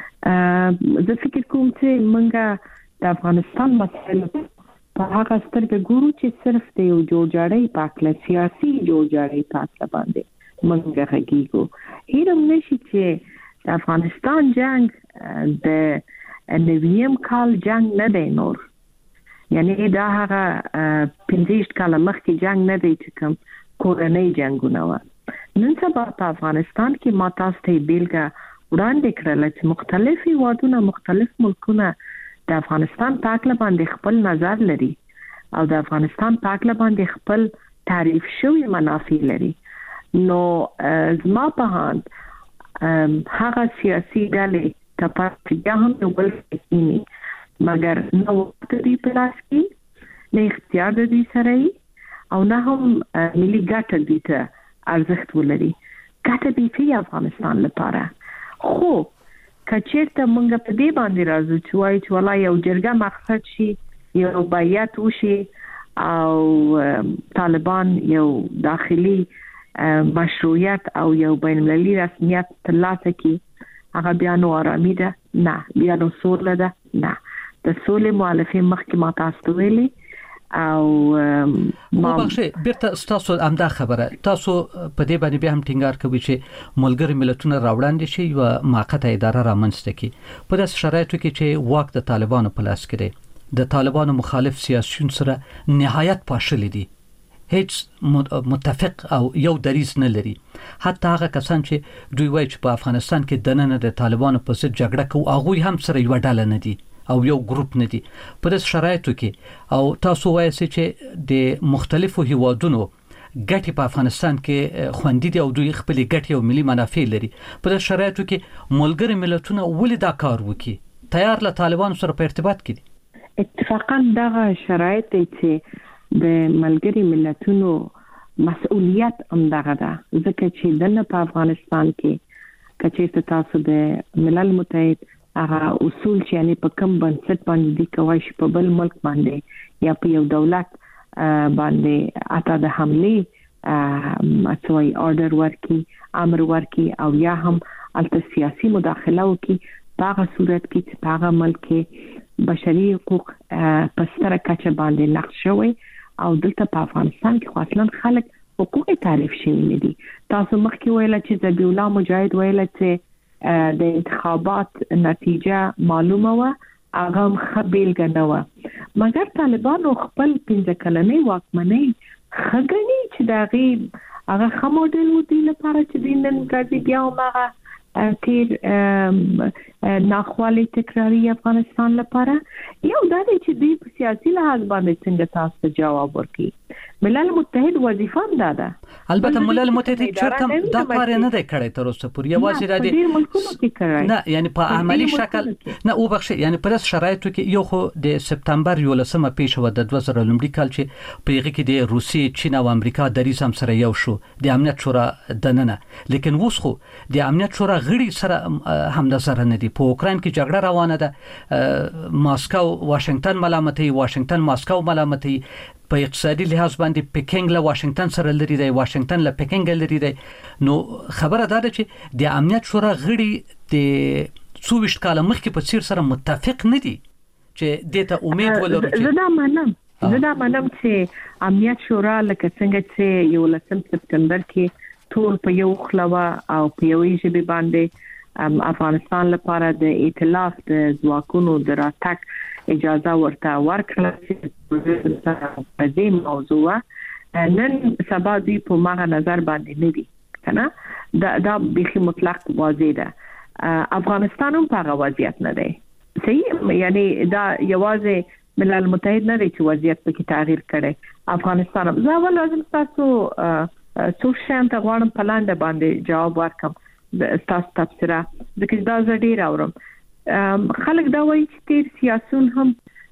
زه فکر کوم چې موږ د افغانستان مسایل په هغه سترګې ګورو چې صرف د یو جوړجاړی پاکله سیاسي جوړجاړی پاکله باندې موږ غږیږو هیڅ نشي چې د افغانستان جنگ د نویم کال جنگ نه دی نور یعنی دا هغه 15 کال مخکې جنگ نه دی چې کوم کورنۍ جنگونه و نن سبا په افغانستان کې ماتاس ته بیلګه وړاندې کړل چې مختلف هیوادونه مختلف ملکونه د افغانستان په اړه باندې خپل نظر لري او د افغانستان په اړه باندې خپل تعریف شوی منافع لري نو زما په هاند هغه سیاسي ډلې کپاسټي هم یو بل کې مګر نو د دې په لاس کې نه اختیار د دې سره او نه هم ملي ګټه دي ته ارزښت ولري ګټه دي چې افغانستان لپاره خو کچېرته مونږ په دې باندې راځو چې وایي چې ولا یو جرګه مقصد شي یو بیعت وشي او طالبان یو داخلي مشروعیت او یو بین المللي رسمیت ترلاسه کړي هغه بیا نو آرامي ده نه بیا نو سوله ده نه د سولې مؤلفه مخکې ما تاسو ویلي او ما بخښه بیرته تاسو امدا خبره تاسو په دې باندې به هم ټینګار کوي چې ملګری ملتونه راوړاندې شي او موقته اداره رامنځته کړي په داس شرایطو کې چې واک د طالبانو په لاس کې دی د طالبانو مخالف سیاسيون سره نهایت پاشلې دي هیڅ متفق او یو دریز نه لري حتی هغه کسان چې دوی وایي چې په افغانستان کې دننه د طالبانو په ضد جګړه کوي هغه هم سره یو ډله نه دي او یو ګروپ نه دي په داس شرایطو کې او تاسو وایي چې د مختلفو هیوادونو ګټي په افغانستان کې خوندې دي او دوی خپل ګټي او ملي منافع لري په داس شرایطو کې ملګری ملتونه ولې دا کار وکړي تیار له طالبانو سره په ارتباط کې اتفاقا دغه شرایط چې د ملګری ملتونو مسؤلیت هم دغه ده ځکه چې دنه په افغانستان کې کچې تاسو د ملل متحد هغه اصول چې یعنی په کوم بنسټ باندې دي کوي چې په بل ملک باندې یا په یو دولت باندې اته د حمله اڅوي order ورکی امر ورکی او یا هم الته سیاسي مداخله وکي په هغه صورت کې چې په هغه ملک کې بشري حقوق په ستره کچه باندې نقش شوی او دلته په افغانستان کې خاصلن خلک حقوق تعریف شوی نه دي تاسو مخکې ویل چې ذبیح الله مجاهد ویل چې د انتخابات نتیجه معلومه و هغه خبيل غنوا مګر طالبانو خپل 15 کلنې واکمنۍ خګنی چې داغي هغه خمودل ودی لپاره چې دینن ګرځي بیا هغه تیر ناخوالي تکراری افغانستان لپاره یو د دې چې د سیاسي لحاظ باندې څنګه تاسو جواب ورکړي ملل متحد وظیفه هم ده البته ملل متحد چرته دا کار نه دی کړی تر اوسه پورې یوازې د ډیر ملکونو کې کړی نه یعنی په عملی شکل نه او بخښه یعنی په شرایطو کې یو خو د سپتمبر 11مه پیښه و د 2000 لومړي کال چې په هغه کې د روسیې چین او امریکا دریځ هم سره یو شو د امنیت شورا دننه لیکن اوس خو د امنیت شورا غړي سره هم نظر نه دی په اوکران کې جګړه روانه ده ماسکو واشنگټن ملامتي واشنگټن ماسکو ملامتي په اقتصادي لحاظ باندې پکینګ له واشنگټن سره لري دی واشنگټن له پکینګ لري دی نو خبره ده چې د امنیت شورا غړي د 24 کال مخکې په څیر سره متفق نه دي چې دته امید ولرو چې زه دا منم چې امنیت شورا لکه څنګه چې یو لسم سپتمبر کې ټول په یو خلوا او په یو ژبه باندې افغانستان لپاره د ائتلاف د ځواکونو د راتګ اجازه ورته ورکړه چې په دې موضوع نن سبا دی په ماغه نظر باندې نه دي کنه دا به مطلق واضح ده افغانستان هم په وضعیت نه دی صحیح یعنی دا یوازې ملل متحد نه دی چې وضعیت پکې تغییر کړي افغانستان هم زه ول لازم تاسو څو شان ته غواړم په لاندې باندې جواب ورکم تاسو تفسیر ځکه دا زه ډیر اورم خلک دا وایي چې تیر سیاسون هم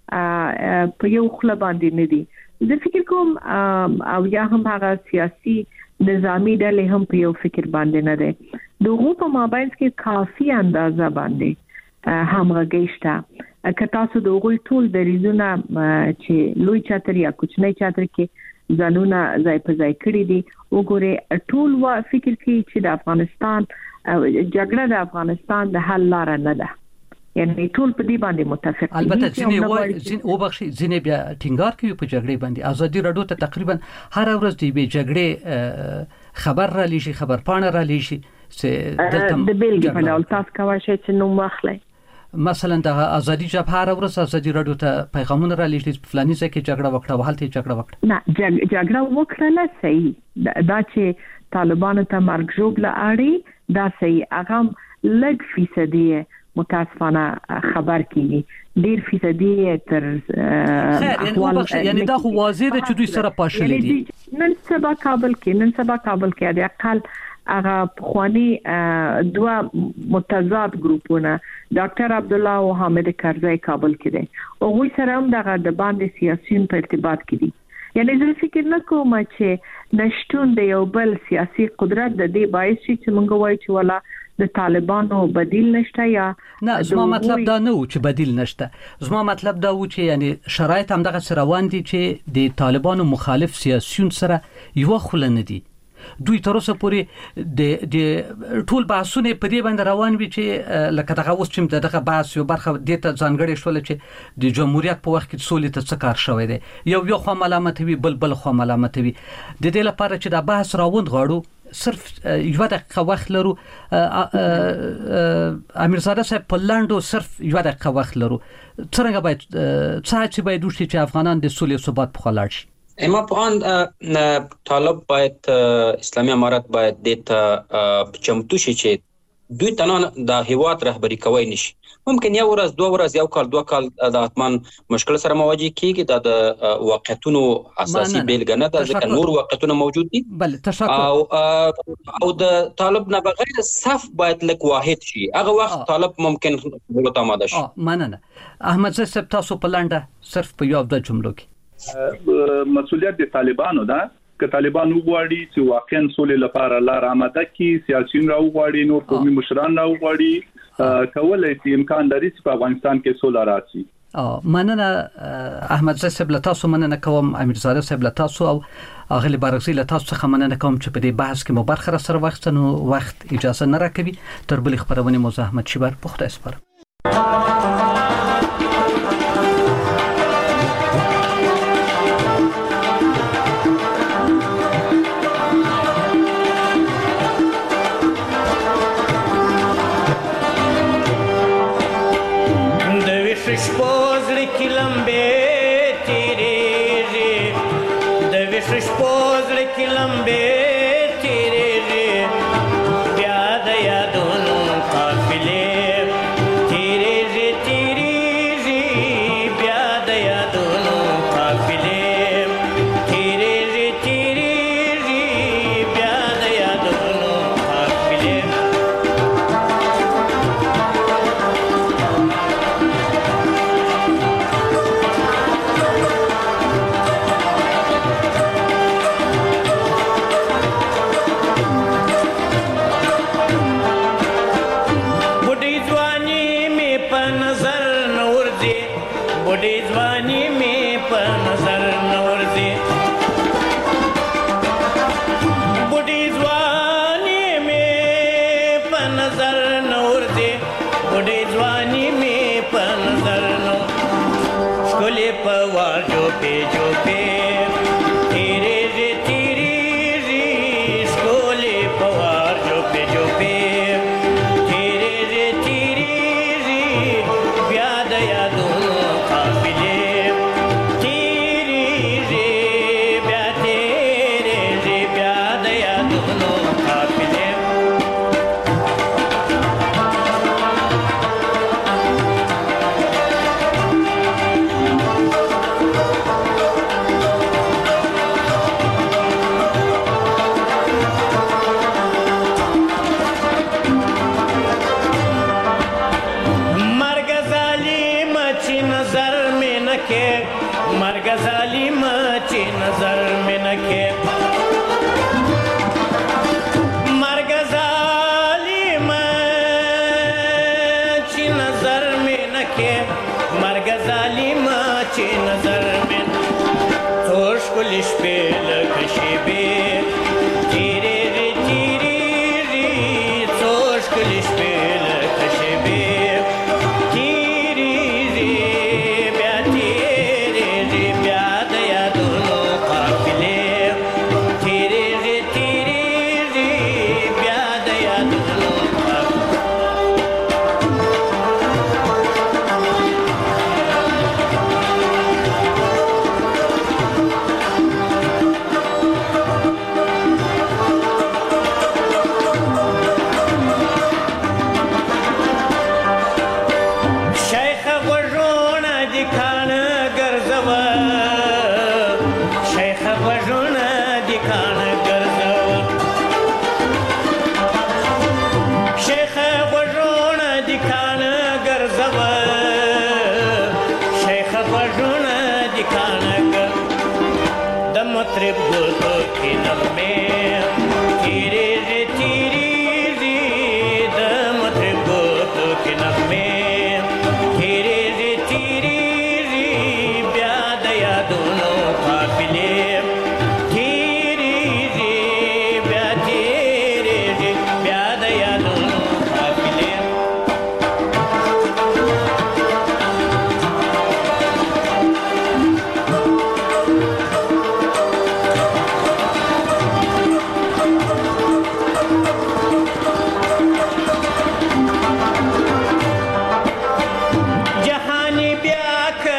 په یو خله باندې نه دي زه فکر کوم او یا هم هغه سیاسي نظامی ډلې هم په یو فکر باندې نه دي دغه په مابین کې کافي اندازه باندې همغږي شته که تاسو دغه ټول دریزونه چې لوی چاتر یا کوچنی چاتر کې ځانونه ځای په ځای کړی دي وګوره ټول وا فکر کوي چې د افغانستان جګړه د افغانستان د حل لار نه ده یعنی ټول په دې باندې متفق دي البته ځینې او بخښي ځینې بیا ټینګار کوي په جګړې باندې ازادي رادیو ته تقریبا هر ورځ دی به جګړې خبر را لېږي خبر پاڼه را لېږي چې د بیلګې په ډول تاسو کوی شئ چې نو مخلي مثلا د ازادي جبهه هر ورځ ازادي رادیو ته پیغامونه را لېږي فلاني ځای کې جګړه وکړه وهلته جګړه وکړه نه جګړه وکړه صحیح دا چې طالبانو ته مرګ جوړ لاړي دا صحیح هغه لږ فیصدي متاسفانه خبر کیږي ډیر فیصدي تر احوال یعنی دا خو واضح ده چې دوی سره پاشلې دي نن سبا کابل کې د اقل هغه خواني دوا متضاد ګروپونه ډاکټر عبد الله او حامد کرزی کابل کې دي او وی سره هم دغه د باندې سیاسيون په ارتباط کې دي یعنی زه فکر نه کوم چې نشټون د یو بل سیاسي قدرت د دې باعث چې موږ وایو چې ولا د طالبانو بدیل نشته یا نه زما مطلب دا نه و چې بدیل نشته زما مطلب دا و چې یعنی شرایط هم دغه روان دي چې د طالبانو مخالف سیاسيون سره یو خل نه دي دوی تر اوسه پورې د ټول بحثونه په دې باندې روان وي چې لکه دغه اوس چې دغه بحث یو برخه د ته ځانګړې شول چې د جمهوریت په وخت کې سولې ته څه کار شوی دی یو خو ملامتوي بل خو ملامتوي د دې لپاره چې دا بحث راوند غواړو صرف یو دقیقه وخت لرو امیرزاده صاحب په لاندو صرف یو دقیقه وخت لرو څنګه باید څه باید وشي چې افغانان د سولې او ثبات په خلاړ شي اما په طالب باید اسلامي امارات باید د چمتو شي چې دوی تنها د هیواد رهبری کوي نشي ممکن یو ورځ دوه ورځ یو کال دوه کال د اتمان مشکل سره مواجه کیږي د واقعیتونو اساسي بیلګه نه ده ځکه نور واقعیتونه موجود دي بل تشکر او د طالب نه بغیر صف باید لک واحد شي هغه وخت طالب ممکن ولته آماده شي مننه احمد صاحب تاسو په لنډه صرف په یو د جملو کې مسؤلیت د طالبانو ده که طالبان وغواړي چې واقعا سولې لپاره لار آماده کړي سیاسيون راوغواړي نور قومي مشران راوغواړي کولای شي امکان لري چې په افغانستان کې سوله راشي مننه احمد صاحب له تاسو مننه کوم امیرزاده صاحب له تاسو او اغلی بارغزی له تاسو څخه مننه کوم چې په دې بحث کې مو برخه سره وخت اجازه نه راکوي تر بلې خبرونه مو زحمت شبر په خدای سپارم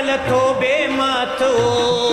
لتوبه ماتو